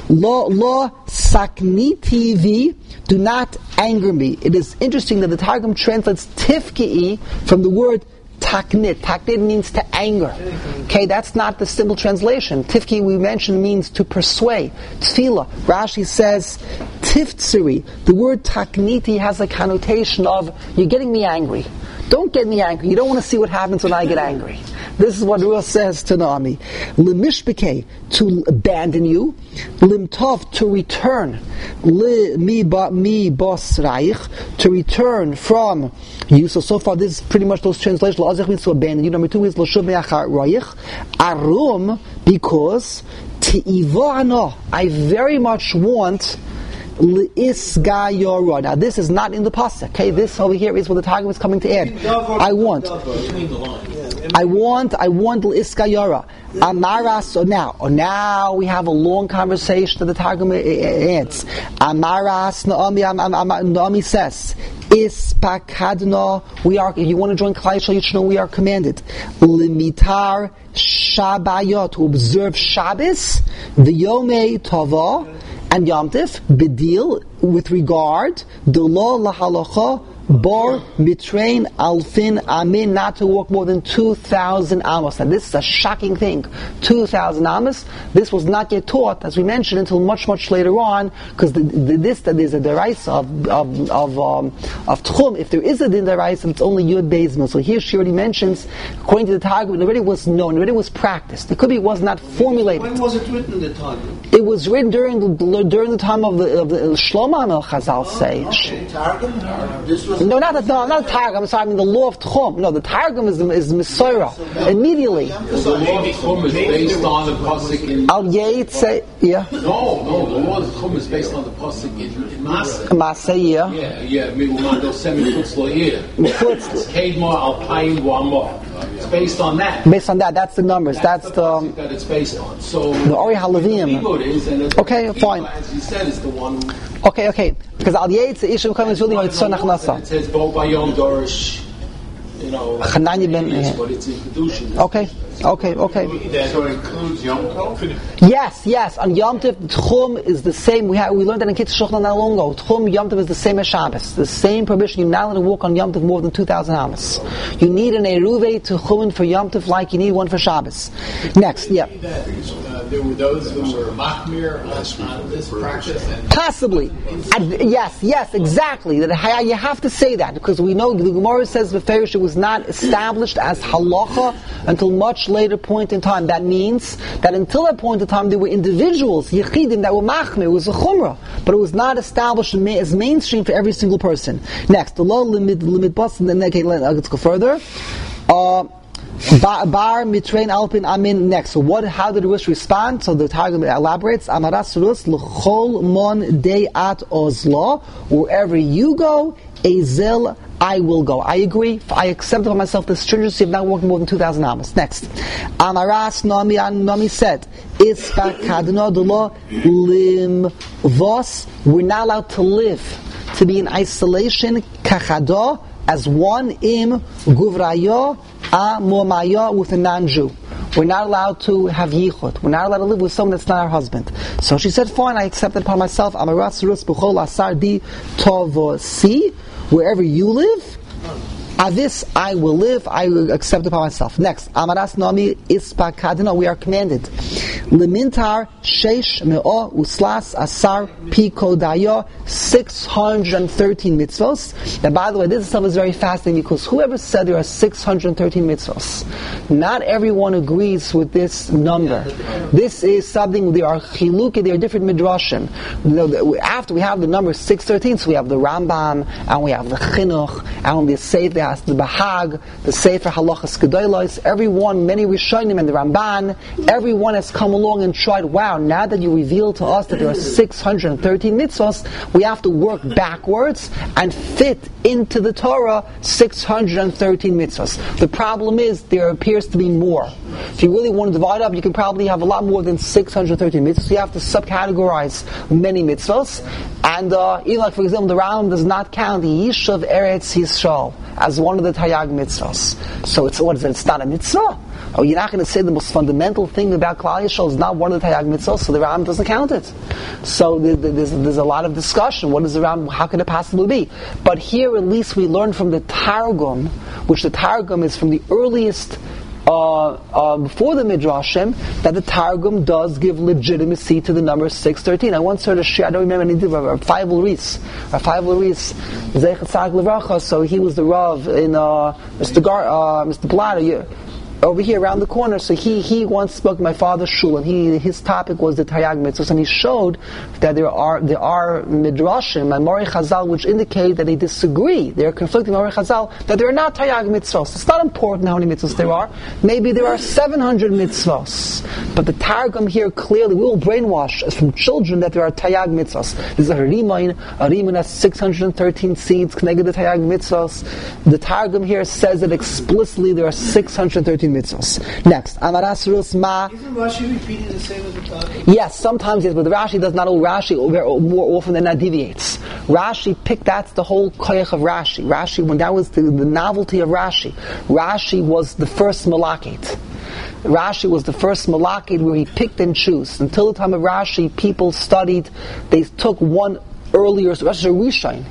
sakniti, do not anger me. It is interesting that the Targum translates tifki'i from the word taknit. Taknit means to anger. Okay, that's not the simple translation. Tifki, we mentioned, means to persuade. Tefillah. Rashi says tiftsuri. The word takniti has a connotation of, you're getting me angry. Don't get me angry. You don't want to see what happens when I get angry. This is what Rus says to Naomi. Limishbeke, to abandon you. Limtov, to return. Mi bos raich, to return from you. So far this is pretty much those translations. La'azech means to abandon you. Number 2 is l'shuv me'achar raich. Arum, because te'ivano, I very much want L'isgayora. Now this is not in the pasuk. Okay, this over here is what the Targum is coming to add. I want l'isgayora. Amara. So now we have a long conversation that the Targum adds. Amaras Naomi says, Ispakadna, we are. If you want to join Klal Yisrael, you should know we are commanded. Limitar Shabbayot, to observe Shabbos, the Yomei Tova, and Yom Tif, B'dil, with regard, the law lahalacha Bor mitrain alfin amin, not to walk more than 2,000 amos. Now this is a shocking thing. 2,000 amos. This was not yet taught, as we mentioned, until much later on, because that is a deraisa of tchum. If there is a din deraisa, it's only yud beis mil. So here she already mentions, according to the Targum, it already was known, it already was practiced. It could be it was not formulated. When was it written, the Targum? It was written during the time of the Shlomo Amel, Chazal say. Okay, Targum? This was No, not Targum. I'm sorry. I mean the law of Tchum. No, the Targum is Mesorah. Immediately. The law of Tchum is based on the pasuk in. Al Yeit say, yeah. No. The law of Tchum is based on the pasuk in Maseh. Maseh, yeah. Yeah. Mi'umando semi chutzlo ir. Kedma alpayim v'amor. It's based on that. Based on that, that's the numbers. That's the pasuk that it's based on. So the Ori Halavim. Okay, fine. As you said, is the one who. Okay. Because Al Yeit say Ishim Kam is really what it's Sonach Nasa. It says Bo Bayom Dorish. Chananya ben. But it's in Kedushin. Okay. So it includes Yom Tov? Yes. On Yom Tov, Tchum is the same. We learned that in Kitzur Shulchan not long ago. Tchum Yom Tov is the same as Shabbos. The same prohibition. You're not allowed to walk on Yom Tov more than 2,000 amos. You need an Eruve to Tchumen for Yom Tov like you need one for Shabbos. Next, yeah. There were those who were machmir on this practice. Possibly. Yes, exactly. That you have to say that because we know the Gemara says the Ferish was not established as halacha until much later point in time. That means that until that point in time there were individuals, yichidim, that were machmir. It was a chumrah, but it was not established as mainstream for every single person. Next, the low limit bus, and then let's go further. Bar mitrain alpin amin. Next, so how did the Rosh respond? So the Targum elaborates. Amaras Rus l'chol mon day at ozla. Wherever you go, Ezel, I will go. I agree. I accept for myself the stringency of not walking more than 2,000 amos. Next, Amaras Nami said, Ispakadno delo lim vos. We're not allowed to live, to be in isolation. Kachado, as one im guvrayo a mu'maya, with a non-Jew. We're not allowed to have yichud. We're not allowed to live with someone that's not our husband. So she said, fine, I accept it upon myself. Amaras rus b'chol asar di tovosi. Wherever you live, this I will live. I will accept it upon myself. Next, Amaras Nami Ispakadina. We are commanded. Limintar sheish me'o uslas asar pikodayo, 613 mitzvos. And by the way, this stuff is very fascinating because whoever said there are 613 mitzvos, not everyone agrees with this number. This is something, there are chiluki, there are different midrashim. After we have the number 613, so we have the Rambam, and we have the Chinuch, and the Sefer, the Bahag, the Sefer Halachas Gedolos. Everyone, many Rishonim and the Ramban, everyone has come along and tried, wow, now that you reveal to us that there are 613 mitzvahs, we have to work backwards and fit into the Torah 613 mitzvahs. The problem is there appears to be more. If you really want to divide up, you can probably have a lot more than 613 mitzvahs. You have to subcategorize many mitzvahs. And even like, for example, the Rambam does not count the Yishuv Eretz Yisrael as one of the Taryag mitzvahs. So it's not a mitzvah? Oh, you're not going to say the most fundamental thing about Klal Yisrael is not one of the Taryag mitzvahs, so the Rambam doesn't count it. So there's a lot of discussion. What is the Rambam? How could it possibly be? But here at least we learn from the Targum, which the Targum is from the earliest before the Midrashim, that the Targum does give legitimacy to the number 613. I once heard a shir, I don't remember any detail, Rav Luis, Zeichat Tzaddik Levracha, so he was the Rav in Mr. Blatter, over here around the corner. So he once spoke to my father's shul, and his topic was the Taryag mitzvahs, and he showed that there are midrashim and Mori Chazal which indicate that they disagree. They are conflicting Mori Chazal that there are not Taryag mitzvahs. It's not important how many mitzvahs there are. Maybe there are 700 mitzvahs, but the Targum here clearly, we will brainwash from children that there are Taryag mitzvahs. There's a Rimain has 613 seeds connected to Taryag mitzvahs. The Targum here says that explicitly there are 613 mitzvahs. Next, Amaras Rus Ma. Isn't Rashi repeating the same as the Targum? Yes, sometimes yes, but the Rashi does not. Rashi more often than that deviates. Rashi picked. That's the whole koyach of Rashi. Rashi, when that was the novelty of Rashi. Rashi was the first malakit. Rashi was the first malakit where he picked and chose. Until the time of Rashi, people studied. They took one earlier Rashi Rishon.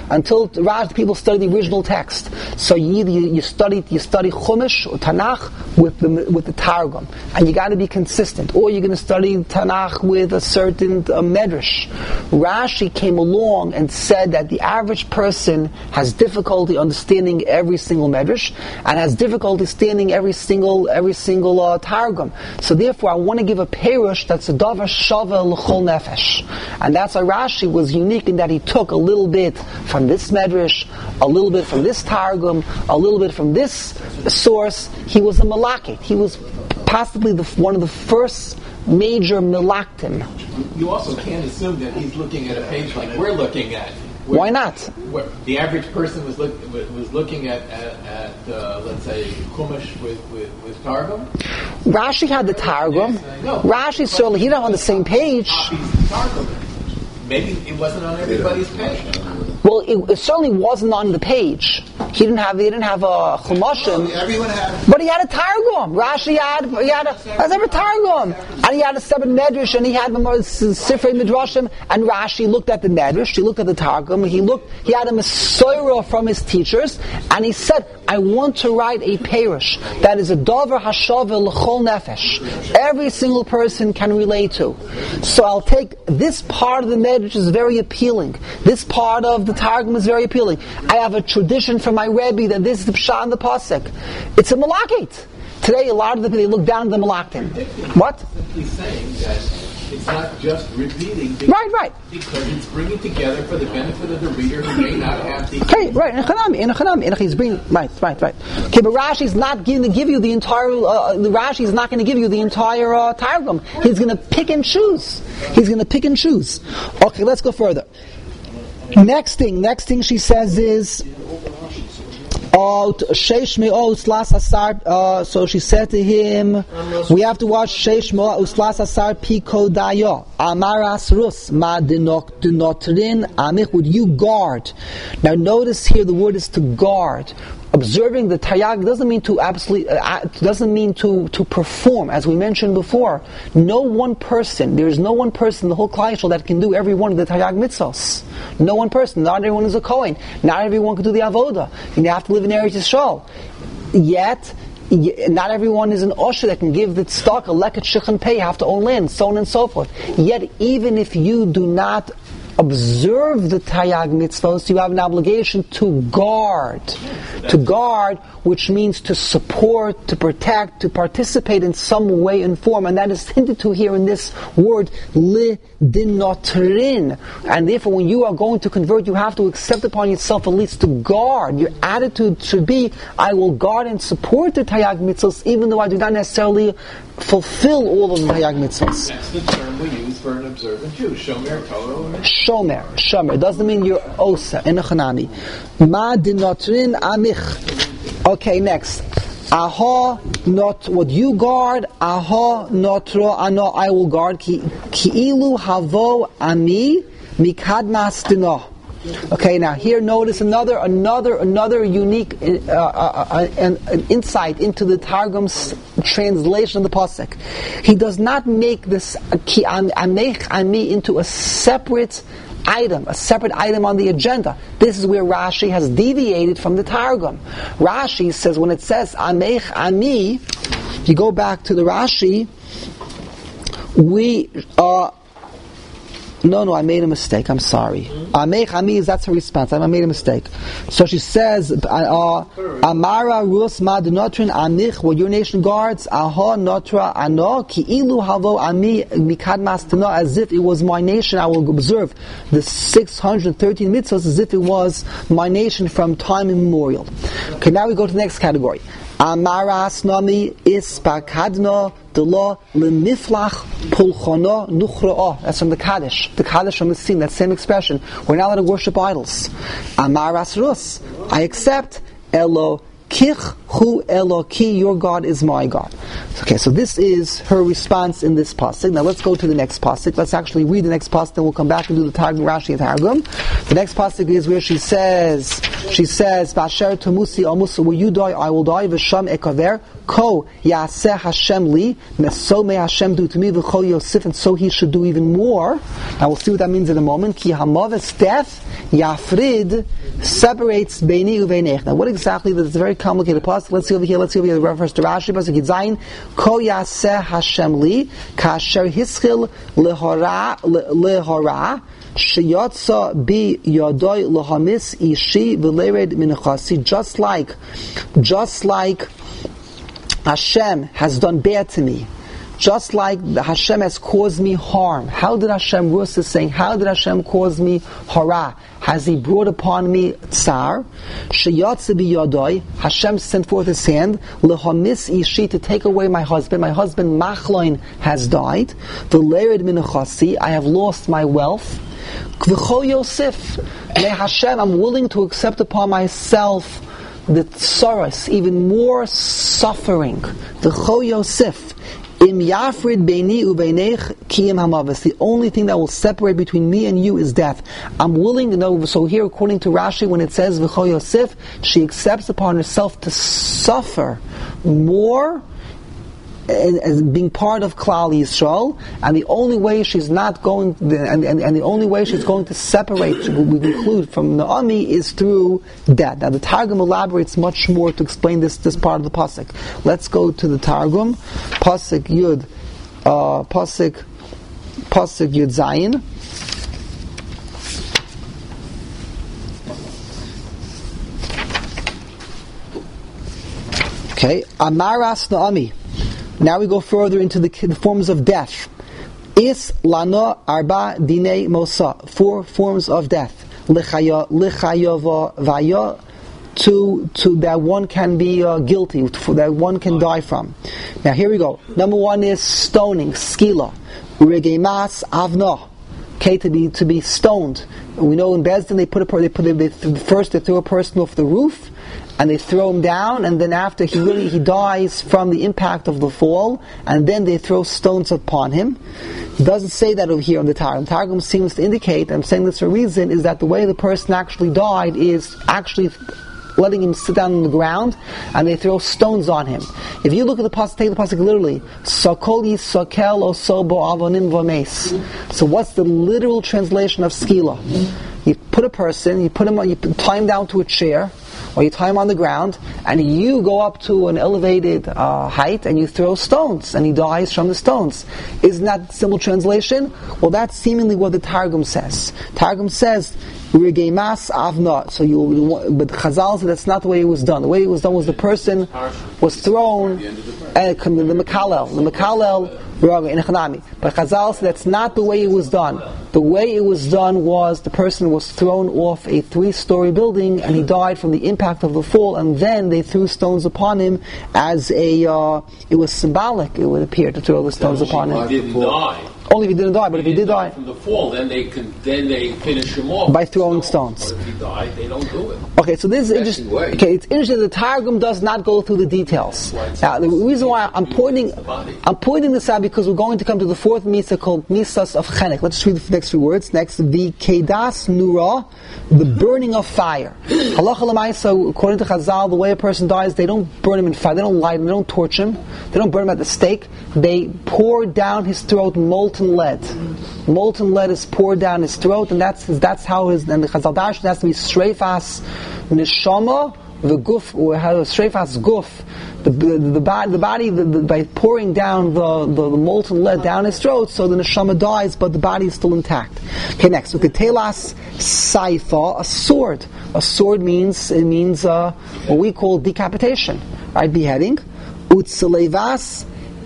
until Rashi people study the original text. So you study Chumash or Tanakh with the Targum, and you got to be consistent. Or you're going to study Tanakh with a certain Medrash. Rashi came along and said that the average person has difficulty understanding every single Medrash and has difficulty understanding every single Targum. So therefore, I want to give a perush that's a davar shava l'chol nefesh, and that's why Rashi was unique in that he took a little bit from this Medrash, a little bit from this Targum, a little bit from this source. He was a malakit. He was possibly one of the first major milaktim. You also can't assume that he's looking at a page like we're looking at. Why not? Where the average person was looking at let's say Chumash with Targum. Rashi had the Targum. No. Rashi certainly, he's not on the same page. Targum. Maybe it wasn't on everybody's page. Well, it certainly wasn't on the page. He didn't have a Chumashim. Everyone had. But he had a Targum. Rashi had a Targum. And he had a separate Medrash, and he had Sifrei Midrashim, and Rashi looked at the Medrash, he looked at the Targum, he had a Mesorah from his teachers, and he said, I want to write a Perush that is a Dover Hashava L'chol Nefesh. Every single person can relate to. So I'll take this part of the Medrash, which is very appealing. This part of the Targum is very appealing. I have a tradition from my Rebbe that this is the Pshat and the Pasuk. It's a Malakit. Today, a lot of they look down at the Malaktim. What? Simply saying that it's not just repeating. Right. Because it's bringing together for the benefit of the reader who may not have the... Okay, right. He's bringing... Right. Okay, but Rashi's not going to give you the entire... Rashi's not going to give you the entire Targum. He's going to pick and choose. Okay, let's go further. Next thing she says is... So she said to him, we have to watch Sheish Moa Uslas Asar Piko Dayo Amaras Rus Ma Dinotrin Amich. Would you guard? Now notice here the word is to guard. Observing the Taryag doesn't mean to perform, as we mentioned before. There is no one person in the whole Klal Yisrael that can do every one of the Taryag mitzvos. No one person. Not everyone is a Kohen. Not everyone can do the Avodah. You have to live in Eretz Yisrael. Yet, not everyone is an Osher that can give the stock a leket shichan pay, have to own land, so on and so forth. Yet, even if you do not observe the Taryag mitzvos, you have an obligation to guard. To guard, which means to support, to protect, to participate in some way and form, and that is hinted to here in this word, li dinotrin. And therefore, when you are going to convert, you have to accept upon yourself at least to guard. Your attitude should be, I will guard and support the Taryag mitzvos, even though I do not necessarily fulfill all of the Taryag mitzvos. That's the term we use for an observant Jew. Shomer Torah. Shomer. It doesn't mean you're osa, enochanami. Ma dinotrin amich. Okay, next. Aha, not what you guard. Aha, notro, ano, I will guard. Ki ilu havo ami mikadmas dino. Okay, now here notice another unique an insight into the Targum's translation of the pasuk. He does not make this ki amech ami into a separate item on the agenda. This is where Rashi has deviated from the Targum. Rashi says when it says amech ami, if you go back to the Rashi, No, I made a mistake. I'm sorry. Amech ami, that's her response. I made a mistake. So she says, Amara rus ma denotrin amich, what your nation guards, aha notra ano, ki ilu havo ami mikad mastano, as if it was my nation. I will observe the 613 mitzvahs as if it was my nation from time immemorial. Okay, now we go to the next category. Amaras nami ispakadno delo lemiflach pulchono nuchro'o. That's from the Kaddish. The Kaddish from the scene, that same expression. We're not allowed to worship idols. Amaras rus. I accept elo Kich hu Eloki, your God is my God. Okay, so this is her response in this pasuk. Now let's go to the next pasuk. Let's actually read the next pasuk, then we'll come back and do the Targum, Rashi and Targum. The next pasuk is where she says, Vasher Tamusi Amusa, will you die, I will die, V'sham Ekaver, Ko Yaseh Hashem li, so may Hashem do to me, V'cho Yosef, and so he should do even more. Now we'll see what that means in a moment. Ki Hamaves, death, Yafrid, separates Beini Uveinech. Now what exactly, that's a very complicated pasuk. Let's see over here, the reference to Rashi, pasuk Yitzayin, Ko Yaseh Hashem li, Kasher Hischil lehora, Sheyotza bi Yodoi lohamis ishi v'lered minachasi. Just like Hashem has done bad to me, just like Hashem has caused me harm. How did Hashem, Rus is saying, how did Hashem cause me hara? Has He brought upon me tsar? Sheyotze biyodoi, Hashem sent forth His hand, lehamis ishi, to take away my husband. My husband Machloin has died. V'lered minachasi, I have lost my wealth. V'cho Yosef, may Hashem, I'm willing to accept upon myself the tsaras, even more suffering. V'cho Yosef, im yafrid beini uveinech kiyim hamavas. The only thing that will separate between me and you is death. I'm willing to know. So here, according to Rashi, when it says V'cho Yosef, she accepts upon herself to suffer more as being part of Klal Yisrael, and the only way she's not going, and the only way she's going to separate, we conclude, from Naomi is through death. Now the Targum elaborates much more to explain this part of the pasuk. Let's go to the Targum, pasuk Yud, pasuk Yud Zayin. Okay, Amaras Naomi. Now we go further into the forms of death. Is lana arba dinei mosa, 4 forms of death. Lichayova vaya, to that one can be guilty, that one can die from. Now here we go. Number 1 is stoning, skila. Regemas avna. Okay, to be stoned. We know in Bezdin they first throw a person off the roof, and they throw him down, and then after he dies from the impact of the fall, and then they throw stones upon him. It doesn't say that over here on the Targum. Targum seems to indicate, I'm saying this for a reason, is that the way the person actually died is actually letting him sit down on the ground, and they throw stones on him. If you look at the pasuk, take the pasuk literally, Sakol yisakel osobo avonim vames. So what's the literal translation of skila? You put a person, you tie him down to a chair, or you tie him on the ground, and you go up to an elevated height, and you throw stones, and he dies from the stones. Isn't that simple translation? Well, that's seemingly what the Targum says. Targum says, Regemas avna. But Chazal said that's not the way it was done. The way it was done was the person was thrown, the Mekalel, but Chazal said that's not the way it was done. The way it was done was the person was thrown off a 3-story building, and he died from the impact of the fall, and then they threw stones upon him as it was symbolic, it would appear, to throw the stones upon him. He didn't die. Only if he didn't die, but if he did die from the fall, then they finish him off by throwing stones. But if he died, they don't do it. Okay, so this is interesting. Okay, it's interesting. The Targum does not go through the details. Now, the reason why I'm pointing this out, because we're going to come to the 4th Misa called Misas of Chenek. Let's read the next few words. Next, the Kedas Nura, the burning of fire. Halacha l'maisa, according to Chazal, the way a person dies, they don't burn him in fire. They don't light him. They don't torch him. They don't burn him at the stake. They pour down his throat molten lead. Molten lead is poured down his throat, and that's how his. And the Chazal Darshan has to be streifas neshama the guf, or how streifas guf, the body by pouring down the molten lead down his throat, so the neshama dies, but the body is still intact. Okay, next, so ketelas saifa, a sword. A sword means what we call decapitation, right? Beheading. Utslevas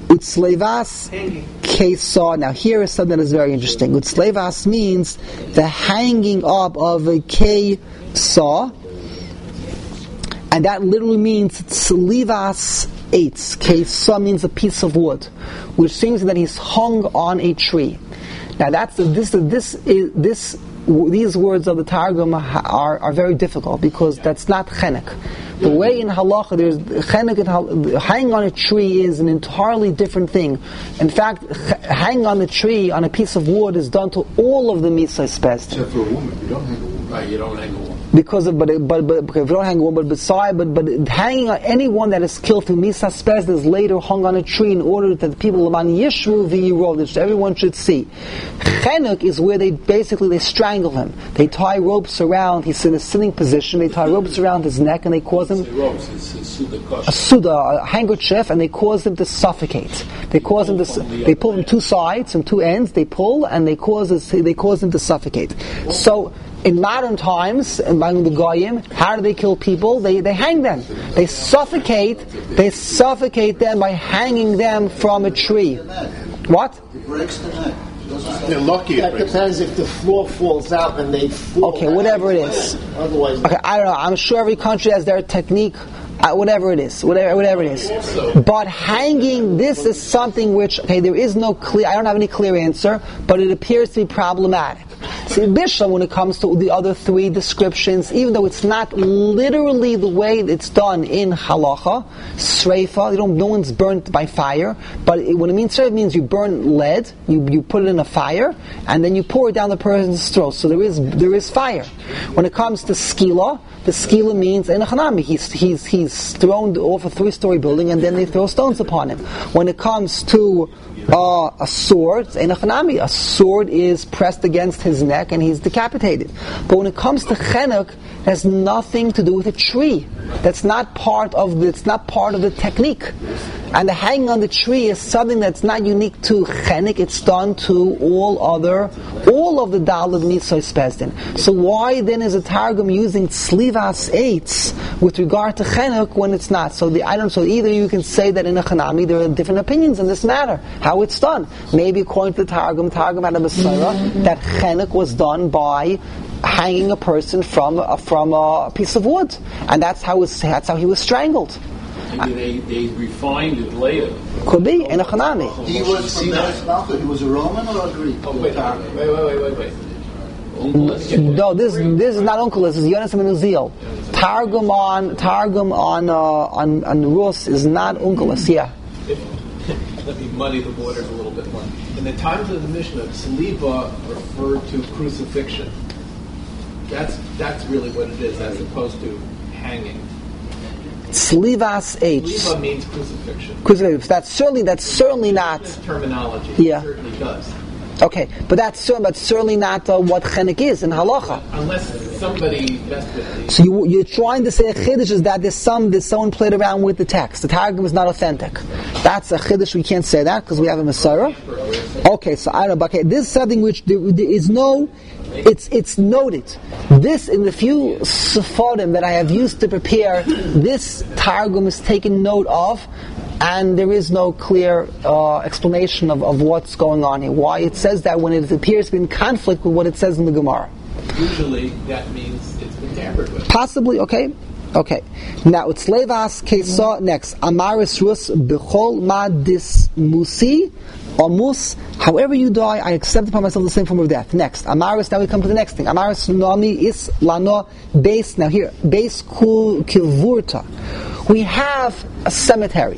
Kesar. Now here is something that is very interesting. Utslevas means the hanging up of a Kesar, and that literally means Tzlivas eitz. Kesar means a piece of wood, which means that he's hung on a tree. Now these words of the Targum are very difficult, because that's not chenek. The way in halacha, there's chenek, hanging on a tree is an entirely different thing. In fact, hanging on the tree on a piece of wood is done to all of the mitzvahs best. Except for a woman, you don't hang a woman. Right, you don't hang a woman. Because of, but if you don't hang a woman, but hanging on anyone that is killed through Misa Spez is later hung on a tree in order that the people of Yishru v'Yirov, that everyone should see. Chenuk is where they strangle him. They tie ropes around, he's in a sitting position, they tie ropes around his neck and they cause him a suda, a handkerchief, and they cause him to suffocate. They cause him to, they pull from two sides, from two ends, they pull, and they cause him to suffocate. So, in modern times, among the Goyim, how do they kill people? They hang them. They suffocate them by hanging them from a tree. What? It breaks the neck. They're lucky. That depends if the floor falls out and they fall. Okay, whatever it is. Otherwise, okay, I don't know. I'm sure every country has their technique. Whatever it is. But hanging, this is something which, there is no clear, I don't have any clear answer, but it appears to be problematic. See, Bishlam, when it comes to the other three descriptions, even though it's not literally the way it's done in halacha, sreifa, no one's burnt by fire, but when it means sreifa, it means you burn lead, you put it in a fire, and then you pour it down the person's throat. So there is fire. When it comes to skila, the skila means enachanami. He's thrown off a 3-story building, and then they throw stones upon him. When it comes to a sword, a sword is pressed against his neck and he's decapitated. But when it comes to chenek, it has nothing to do with a tree. That's not part of the technique. And the hanging on the tree is something that's not unique to chenek. It's done to all of the daled mitzvahs pesdin. So why then is a targum using slivas eitz with regard to chenek when it's not? So either you can say that in a chanami there are different opinions in this matter, how it's done. Maybe according to the targum had a Messiah that chenek was done by hanging a person from a piece of wood, and that's how he was strangled. Maybe they refined it later. Could be in a chanami. He was from Malta. He was a Roman or a Greek? Oh, wait. No, this is not uncle. This is Yonas Menuziel. Targum on Rus is not uncle. Yeah. Let me muddy the waters a little bit more. In the times of the Mishnah, saliva referred to crucifixion. That's really what it is, as opposed to hanging. Slivas H. Sliva means crucifixion. Crucifixion. That's certainly not. This terminology. Yeah. It certainly does. Okay, but that's certainly not what chenek is in halacha. Unless somebody messed with the... So you're trying to say a chiddush is that there's someone played around with the text. The targum is not authentic. That's a chiddush. We can't say that because we have a Masorah. Okay, so I don't know. Okay, this is something which there is no. It's noted. This, in the few sepharim that I have used to prepare, this targum is taken note of, and there is no clear explanation of what's going on here. Why it says that when it appears to be in conflict with what it says in the Gemara. Usually that means it's been tampered with. Possibly, okay. Now it's levas kesa next. Amaris rus bechol ma dis musi or mus. However you die, I accept upon myself the same form of death. Next, Amaris. Now we come to the next thing. Amaris nami is lano base. Now here, base kul kivurta. We have a cemetery.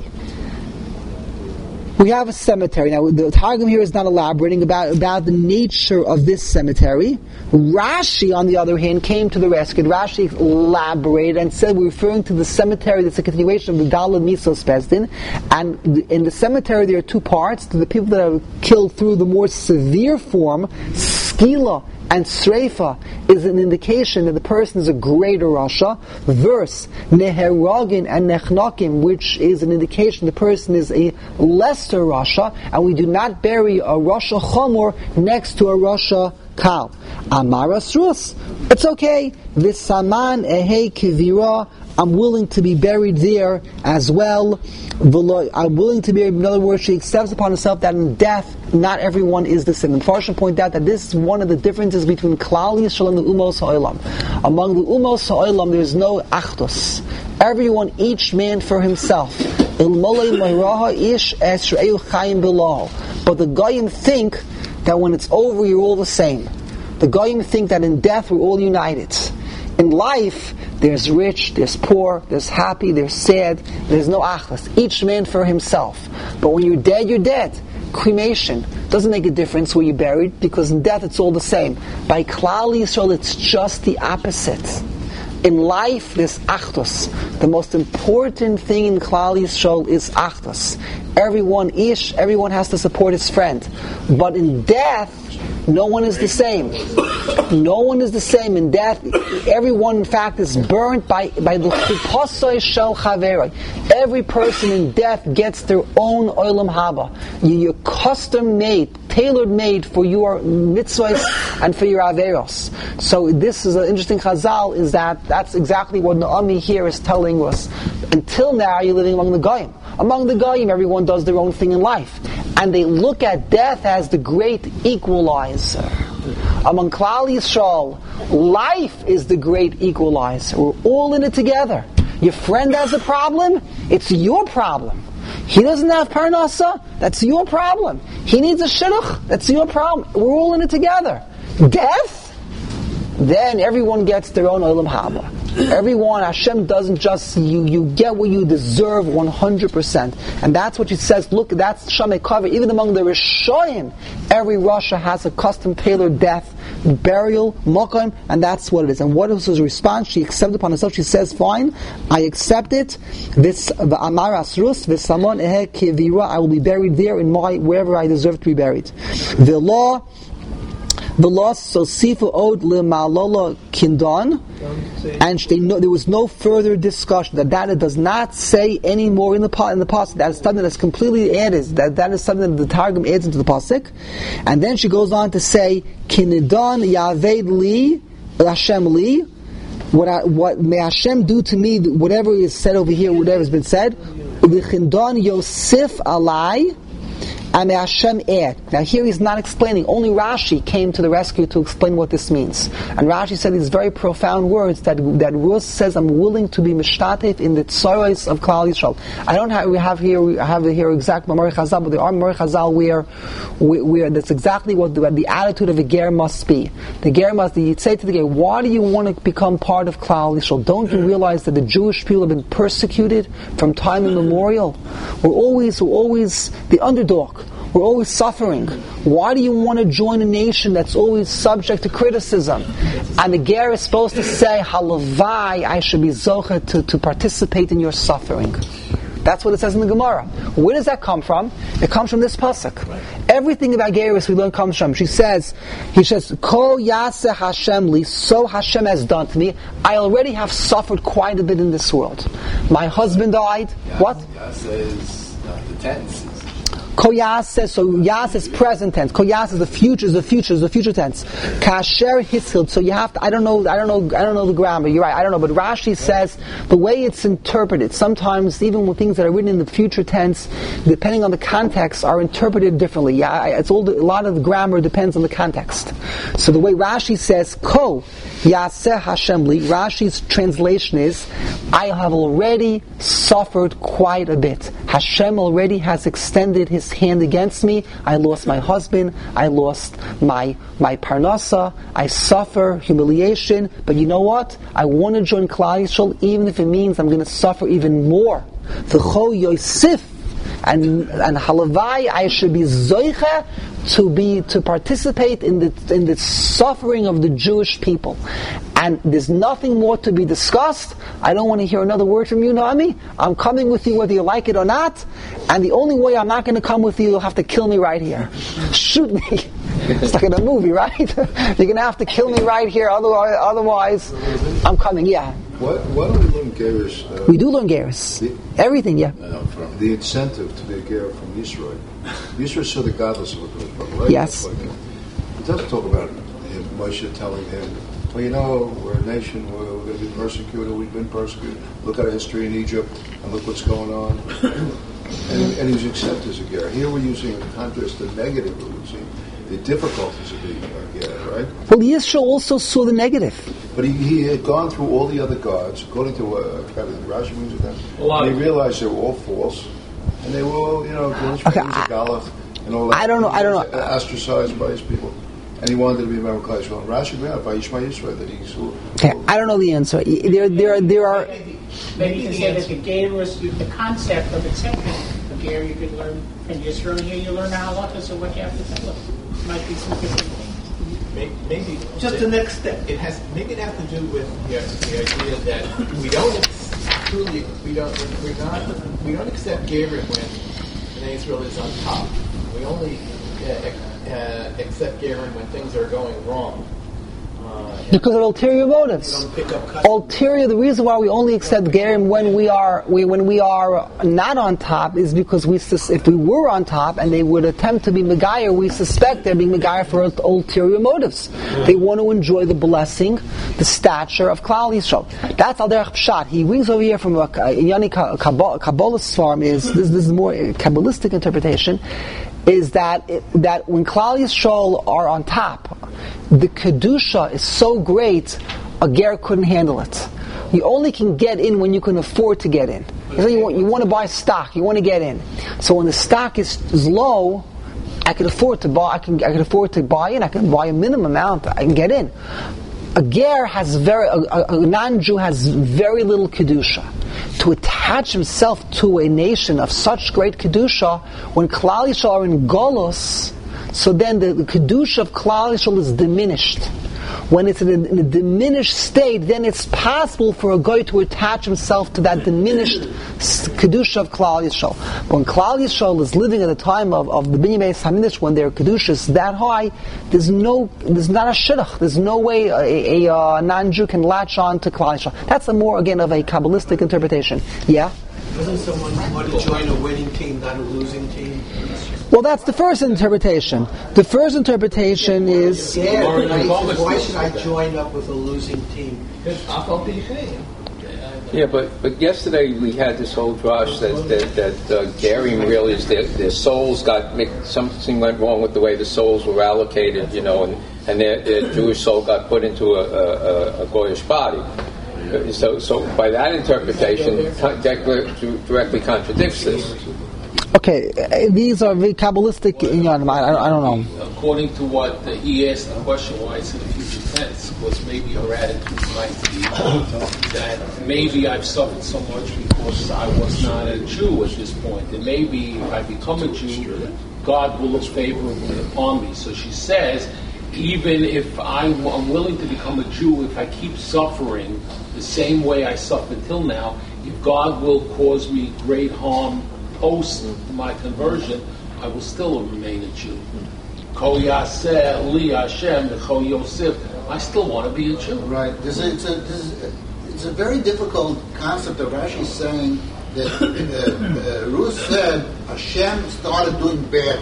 We have a cemetery. Now, the Targum here is not elaborating about the nature of this cemetery. Rashi, on the other hand, came to the rescue. Rashi elaborated and said we're referring to the cemetery that's a continuation of the Daled Misos Bezdin. And in the cemetery there are two parts. To the people that are killed through the more severe form, skila and sreifa is an indication that the person is a greater rasha. Verse neheragin and nechnakim, which is an indication the person is a lesser rasha, and we do not bury a rasha chomor next to a rasha kal. Amaras rus, it's okay. V'saman ehei kivira, I'm willing to be buried there as well. I'm willing to be, in other words, she accepts upon herself that in death, not everyone is the same. And Farshim point out that this is one of the differences between Klal Yisrael and the Umos Ha'olam. Among the Umos Ha'olam, there is no achdos. Everyone, each man for himself. But the Goyim think that when it's over, you're all the same. The Goyim think that in death, we're all united. In life, there's rich, there's poor, there's happy, there's sad, there's no achlas. Each man for himself. But when you're dead, you're dead. Cremation doesn't make a difference where you're buried, because in death it's all the same. By Klal Yisrael, it's just the opposite. In life, there's achdus. The most important thing in Klal Yisrael is achdus. Everyone has to support his friend. But in death, no one is the same. No one is the same in death. Everyone, in fact, is burnt by the chupasoi shel chaveroi. Every person in death gets their own olam haba. You're custom made, tailor made for your mitzvahs and for your averos. So this is an interesting chazal. Is that's exactly what Naomi here is telling us. Until now, you're living among the goyim. Among the goyim, everyone does their own thing in life, and they look at death as the great equalizer. Among Klal Yisrael, life is the great equalizer. We're all in it together. Your friend has a problem, it's your problem. He doesn't have parnasa, that's your problem. He needs a shidduch, that's your problem. We're all in it together. Death, then everyone gets their own olam haba. Everyone, Hashem doesn't just, you get what you deserve 100%. And that's what she says, look, that's Shamei Kaver. Even among the Rishoyim, every Rasha has a custom tailored death, burial, mokim, and that's what it is. And what was his response? She accepted upon herself, she says, fine, I accept it. This, Amar Asrus, V'samon ehe kivira, I will be buried there in wherever I deserve to be buried. The law, so sifu od le'malola kindon, and there was no further discussion. That it does not say any more in the pasuk. That is something that's completely added. That is something that the Targum adds into the pasuk. And then she goes on to say, kinidon yaved li Hashem li. What may Hashem do to me? Whatever is said over here, whatever has been said. V'chindon yosif alai. And may Hashem add. Now here he's not explaining. Only Rashi came to the rescue to explain what this means. And Rashi said these very profound words that Rus says, I'm willing to be mishtatev in the tzoros of Klal Yisrael. I have here exact Mamori Chazal, but there are Mamori Chazal where that's exactly what the attitude of a ger must be. The ger must, you'd say to the ger, why do you want to become part of Klal Yisrael? Don't you realize that the Jewish people have been persecuted from time immemorial? We're always the underdog. We're always suffering. Why do you want to join a nation that's always subject to criticism? And the ger is supposed to say, halavai, I should be zocher to participate in your suffering. That's what it says in the Gemara. Where does that come from? It comes from this pasuk. Everything about Geras we learn comes from. He says, Ko yaseh Hashem li, so Hashem has done to me. I already have suffered quite a bit in this world. My husband died. What? Yaseh is the tense. Koyas, so Yas is present tense. Koyas is the future tense. Kasher hischil. So you have to. I don't know the grammar. You're right. I don't know. But Rashi says the way it's interpreted. Sometimes even with things that are written in the future tense, depending on the context, are interpreted differently. Yeah, a lot of the grammar depends on the context. So the way Rashi says Ko Yaseh Hashem li, Rashi's translation is, I have already suffered quite a bit. Hashem already has extended His hand against me. I lost my husband. I lost my parnasa. I suffer humiliation. But you know what? I want to join Klal Yisrael, even if it means I'm going to suffer even more. V'cho Yosef and halavai, I should be zoicha to participate in the suffering of the Jewish people. And there's nothing more to be discussed. I don't want to hear another word from you, Naomi. I'm coming with you whether you like it or not. And the only way I'm not going to come with you, you'll have to kill me right here. Shoot me. It's like in a movie, right? You're going to have to kill me right here, otherwise I'm coming, yeah. Why don't we learn Geras? We do learn Geras. Everything, yeah. The incentive to be a Ger from Yisroel. Yisroel saw the godless of the right? Yes. It doesn't talk about him, Moshe telling him, well, you know, we're a nation, we're going to be persecuted, we've been persecuted. Look at our history in Egypt, and look what's going on. and he's accepted as a Ger. Here we're using, in contrast, the negative we're using, the difficulties of being a Ger, right? Well, Yisro also saw the negative. But he had gone through all the other gods, according to Rashi means of them, and he realized they were all false, and they were all, Galach and all that. I don't know. Ostracized by his people. and he wanted to be a member of Klal Yisrael. Rashi, Vayishma Yisrael, that he saw. Okay, I don't know the answer. There are. Maybe you can say that the Gairus, the concept of accepting the Gair, you could learn from Yisrael. Here you learn the halacha, so what you have to tell them might be some different things. Maybe just the next step. It has to do with the idea that we don't accept Gabriel when Israel is on top. We only accept Gabriel when things are going wrong. Because of ulterior motives. The reason why we only accept Gerim when we are not on top is because if we were on top and they would attempt to be Megayer, we suspect they're being Megayer for ulterior motives. They want to enjoy the blessing, the stature of Klal Yisrael. That's Al Derech Pshat. He brings over here from Yanni Kabbalah's farm this is more Kabbalistic interpretation, is that when Klal Yisrael are on top, the Kedusha is so great, a Ger couldn't handle it. You only can get in when you can afford to get in. You want to buy stock, you want to get in. So when the stock is low, I can afford to buy. I can afford to buy in. I can buy a minimum amount. I can get in. A Ger has a non-Jew has very little Kedusha. To attach himself to a nation of such great Kedusha, when Klal Yisrael are in Golos, so then the Kedusha of Klal Yisrael is diminished. When it's in a diminished state, then it's possible for a guy to attach himself to that diminished Kedusha of Klal Yisrael. But when Klal Yisrael is living at the time of the Binyan Beis Hamikdash, when their Kedusha is that high, there's not a shidduch. There's no way a non-Jew can latch on to Klal Yisrael. That's more, again, of a Kabbalistic interpretation. Yeah? Doesn't someone want to join a winning team, not a losing team? Well, that's the first interpretation. The first interpretation is... Why should I join up with a losing team? Yeah, but yesterday we had this whole drush that Gerim really is their souls something went wrong with the way the souls were allocated, and their Jewish soul got put into a Goyish body. So by that interpretation, directly contradicts this. Okay, these are very Kabbalistic. I don't know. According to what he asked the question, why it's in the future tense, was maybe her attitude might be that maybe I've suffered so much because I was not a Jew at this point, and maybe if I become a Jew, God will look favorably upon me. So she says, even if I'm willing to become a Jew, if I keep suffering the same way I suffered till now, if God will cause me great harm post my conversion, I will still remain a Jew. Ko yaseh li Hashem v'cho Yosef. I still want to be a Jew. Right. It's a very difficult concept of Rashi saying that Ruth said Hashem started doing bad,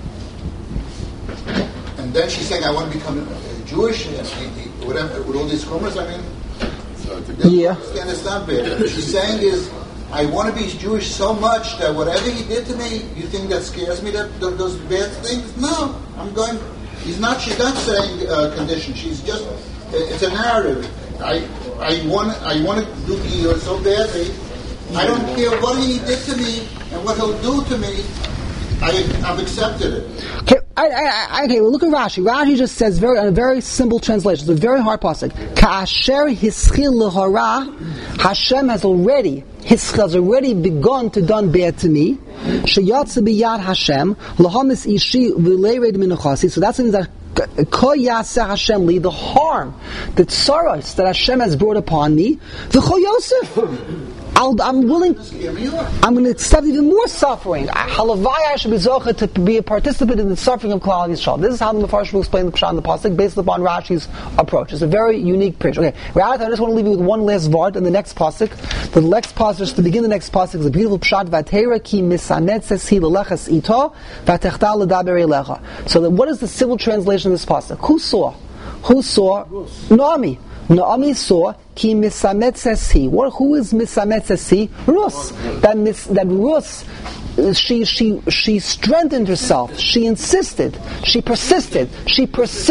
and then she's saying, "I want to become Jewish," whatever, with all these comments. Yeah. It's not bad. What she's saying is, I want to be Jewish so much that whatever he did to me, you think that scares me, that those bad things? No, I'm going. She's not saying condition. She's just. It's a narrative. I want to do Giyur so badly. I don't care what he did to me and what he'll do to me. I've accepted it. Okay, okay. Well, look at Rashi. Rashi just says a very simple translation. It's a very hard pasuk. Ka'asher hischil l'hara, Hashem has already begun to done bad to me. Sheyatze biyad Hashem lahamis ishi v'leired minachasi. So that's that. Hashem li, the harm, the tsaros that Hashem has brought upon me. V'cho Yosef. I'm willing. I'm going to accept even more suffering. Halavai, I should be zocha to be a participant in the suffering of Klal Yisrael. This is how the Mefarshim will explain the Pshat and the Pasuk based upon Rashi's approach. It's a very unique approach. Okay, I just want to leave you with one last vart in the next Pasuk. The next Pasuk, just to begin the next Pasuk, is a beautiful Pshat. Vatera ki misanetzes hi lelechas ito vatechta ledaber elecha. So, what is the civil translation of this Pasuk? Who saw? Naomi. Naomi saw ki misametzes hi. Who is misametzes hi? Rus. That Rus, she strengthened herself. She insisted. She persisted. She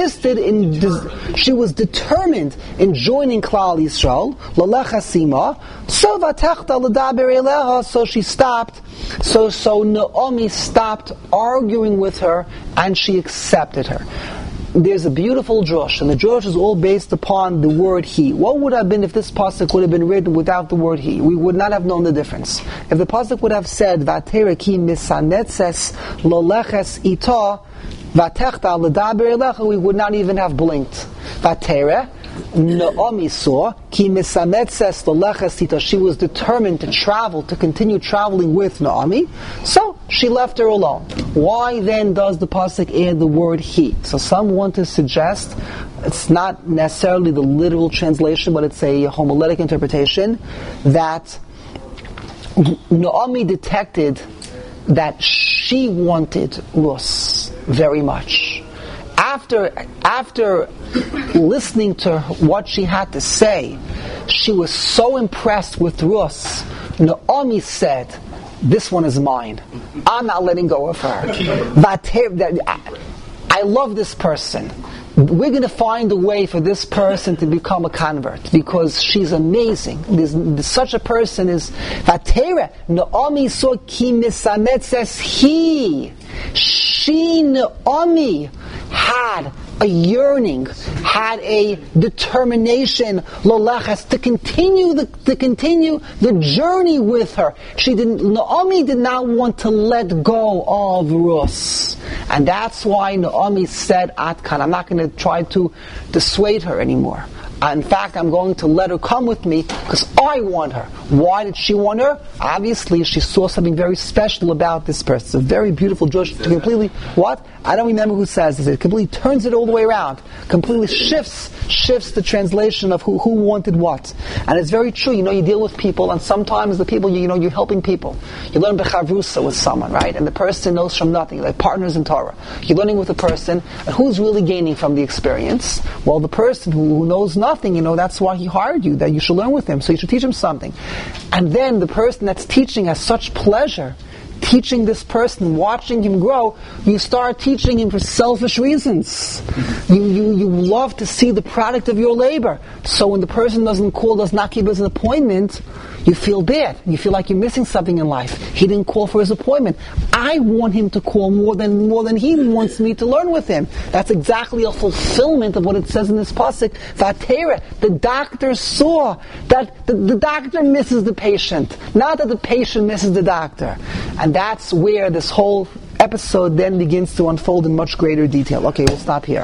was determined in joining Klal Yisrael. Lalecha sima. So vatechta ledaber eleha. So she stopped. So Naomi stopped arguing with her, and she accepted her. there's a beautiful drush, and the drush is all based upon the word he. What would have been if this pasuk would have been written without the word he? We would not have known the difference. If the pasuk would have said, V'atera ki misanetzes loleches ita, v'atechta l'daber elecha, we would not even have blinked. V'atera, Naomi saw, ki misanetzes loleches ita, she was determined to travel, to continue traveling with Naomi, so she left her alone. Why then does the pasuk add the word he? So some want to suggest it's not necessarily the literal translation, but it's a homiletic interpretation that Naomi detected that she wanted Rus very much. After listening to what she had to say, she was so impressed with Rus. Naomi said, "This one is mine. I'm not letting go of her. I love this person. We're going to find a way for this person to become a convert because she's amazing. There's such a person is Vatera. Naomi saw ki misanetzes he. She, Naomi, had a yearning, had a determination, lolachas, to continue the journey with her. Naomi did not want to let go of Rus. And that's why Naomi said, Atkan, I'm not going to try to dissuade her anymore. In fact, I'm going to let her come with me because I want her. Why did she want her? Obviously, she saw something very special about this person. It's a very beautiful judge. Completely, what? I don't remember who says this. It completely turns it all the way around. Completely shifts the translation of who wanted what. And it's very true. You deal with people, and sometimes the people, you're helping people. You learn bechavrusa with someone, right? And the person knows from nothing. Like partners in Torah. You're learning with a person, and who's really gaining from the experience? Well, the person who knows nothing, that's why he hired you, that you should learn with him, so you should teach him something. And then the person that's teaching has such pleasure teaching this person, watching him grow. You start teaching him for selfish reasons. You love to see the product of your labor. So when the person does not keep his appointment, you feel bad. You feel like you're missing something in life. He didn't call for his appointment. I want him to call more than he wants me to learn with him. That's exactly a fulfillment of what it says in this pasuk. Vatera, the doctor saw that the doctor misses the patient, not that the patient misses the doctor. And that's where this whole episode then begins to unfold in much greater detail. Okay, we'll stop here.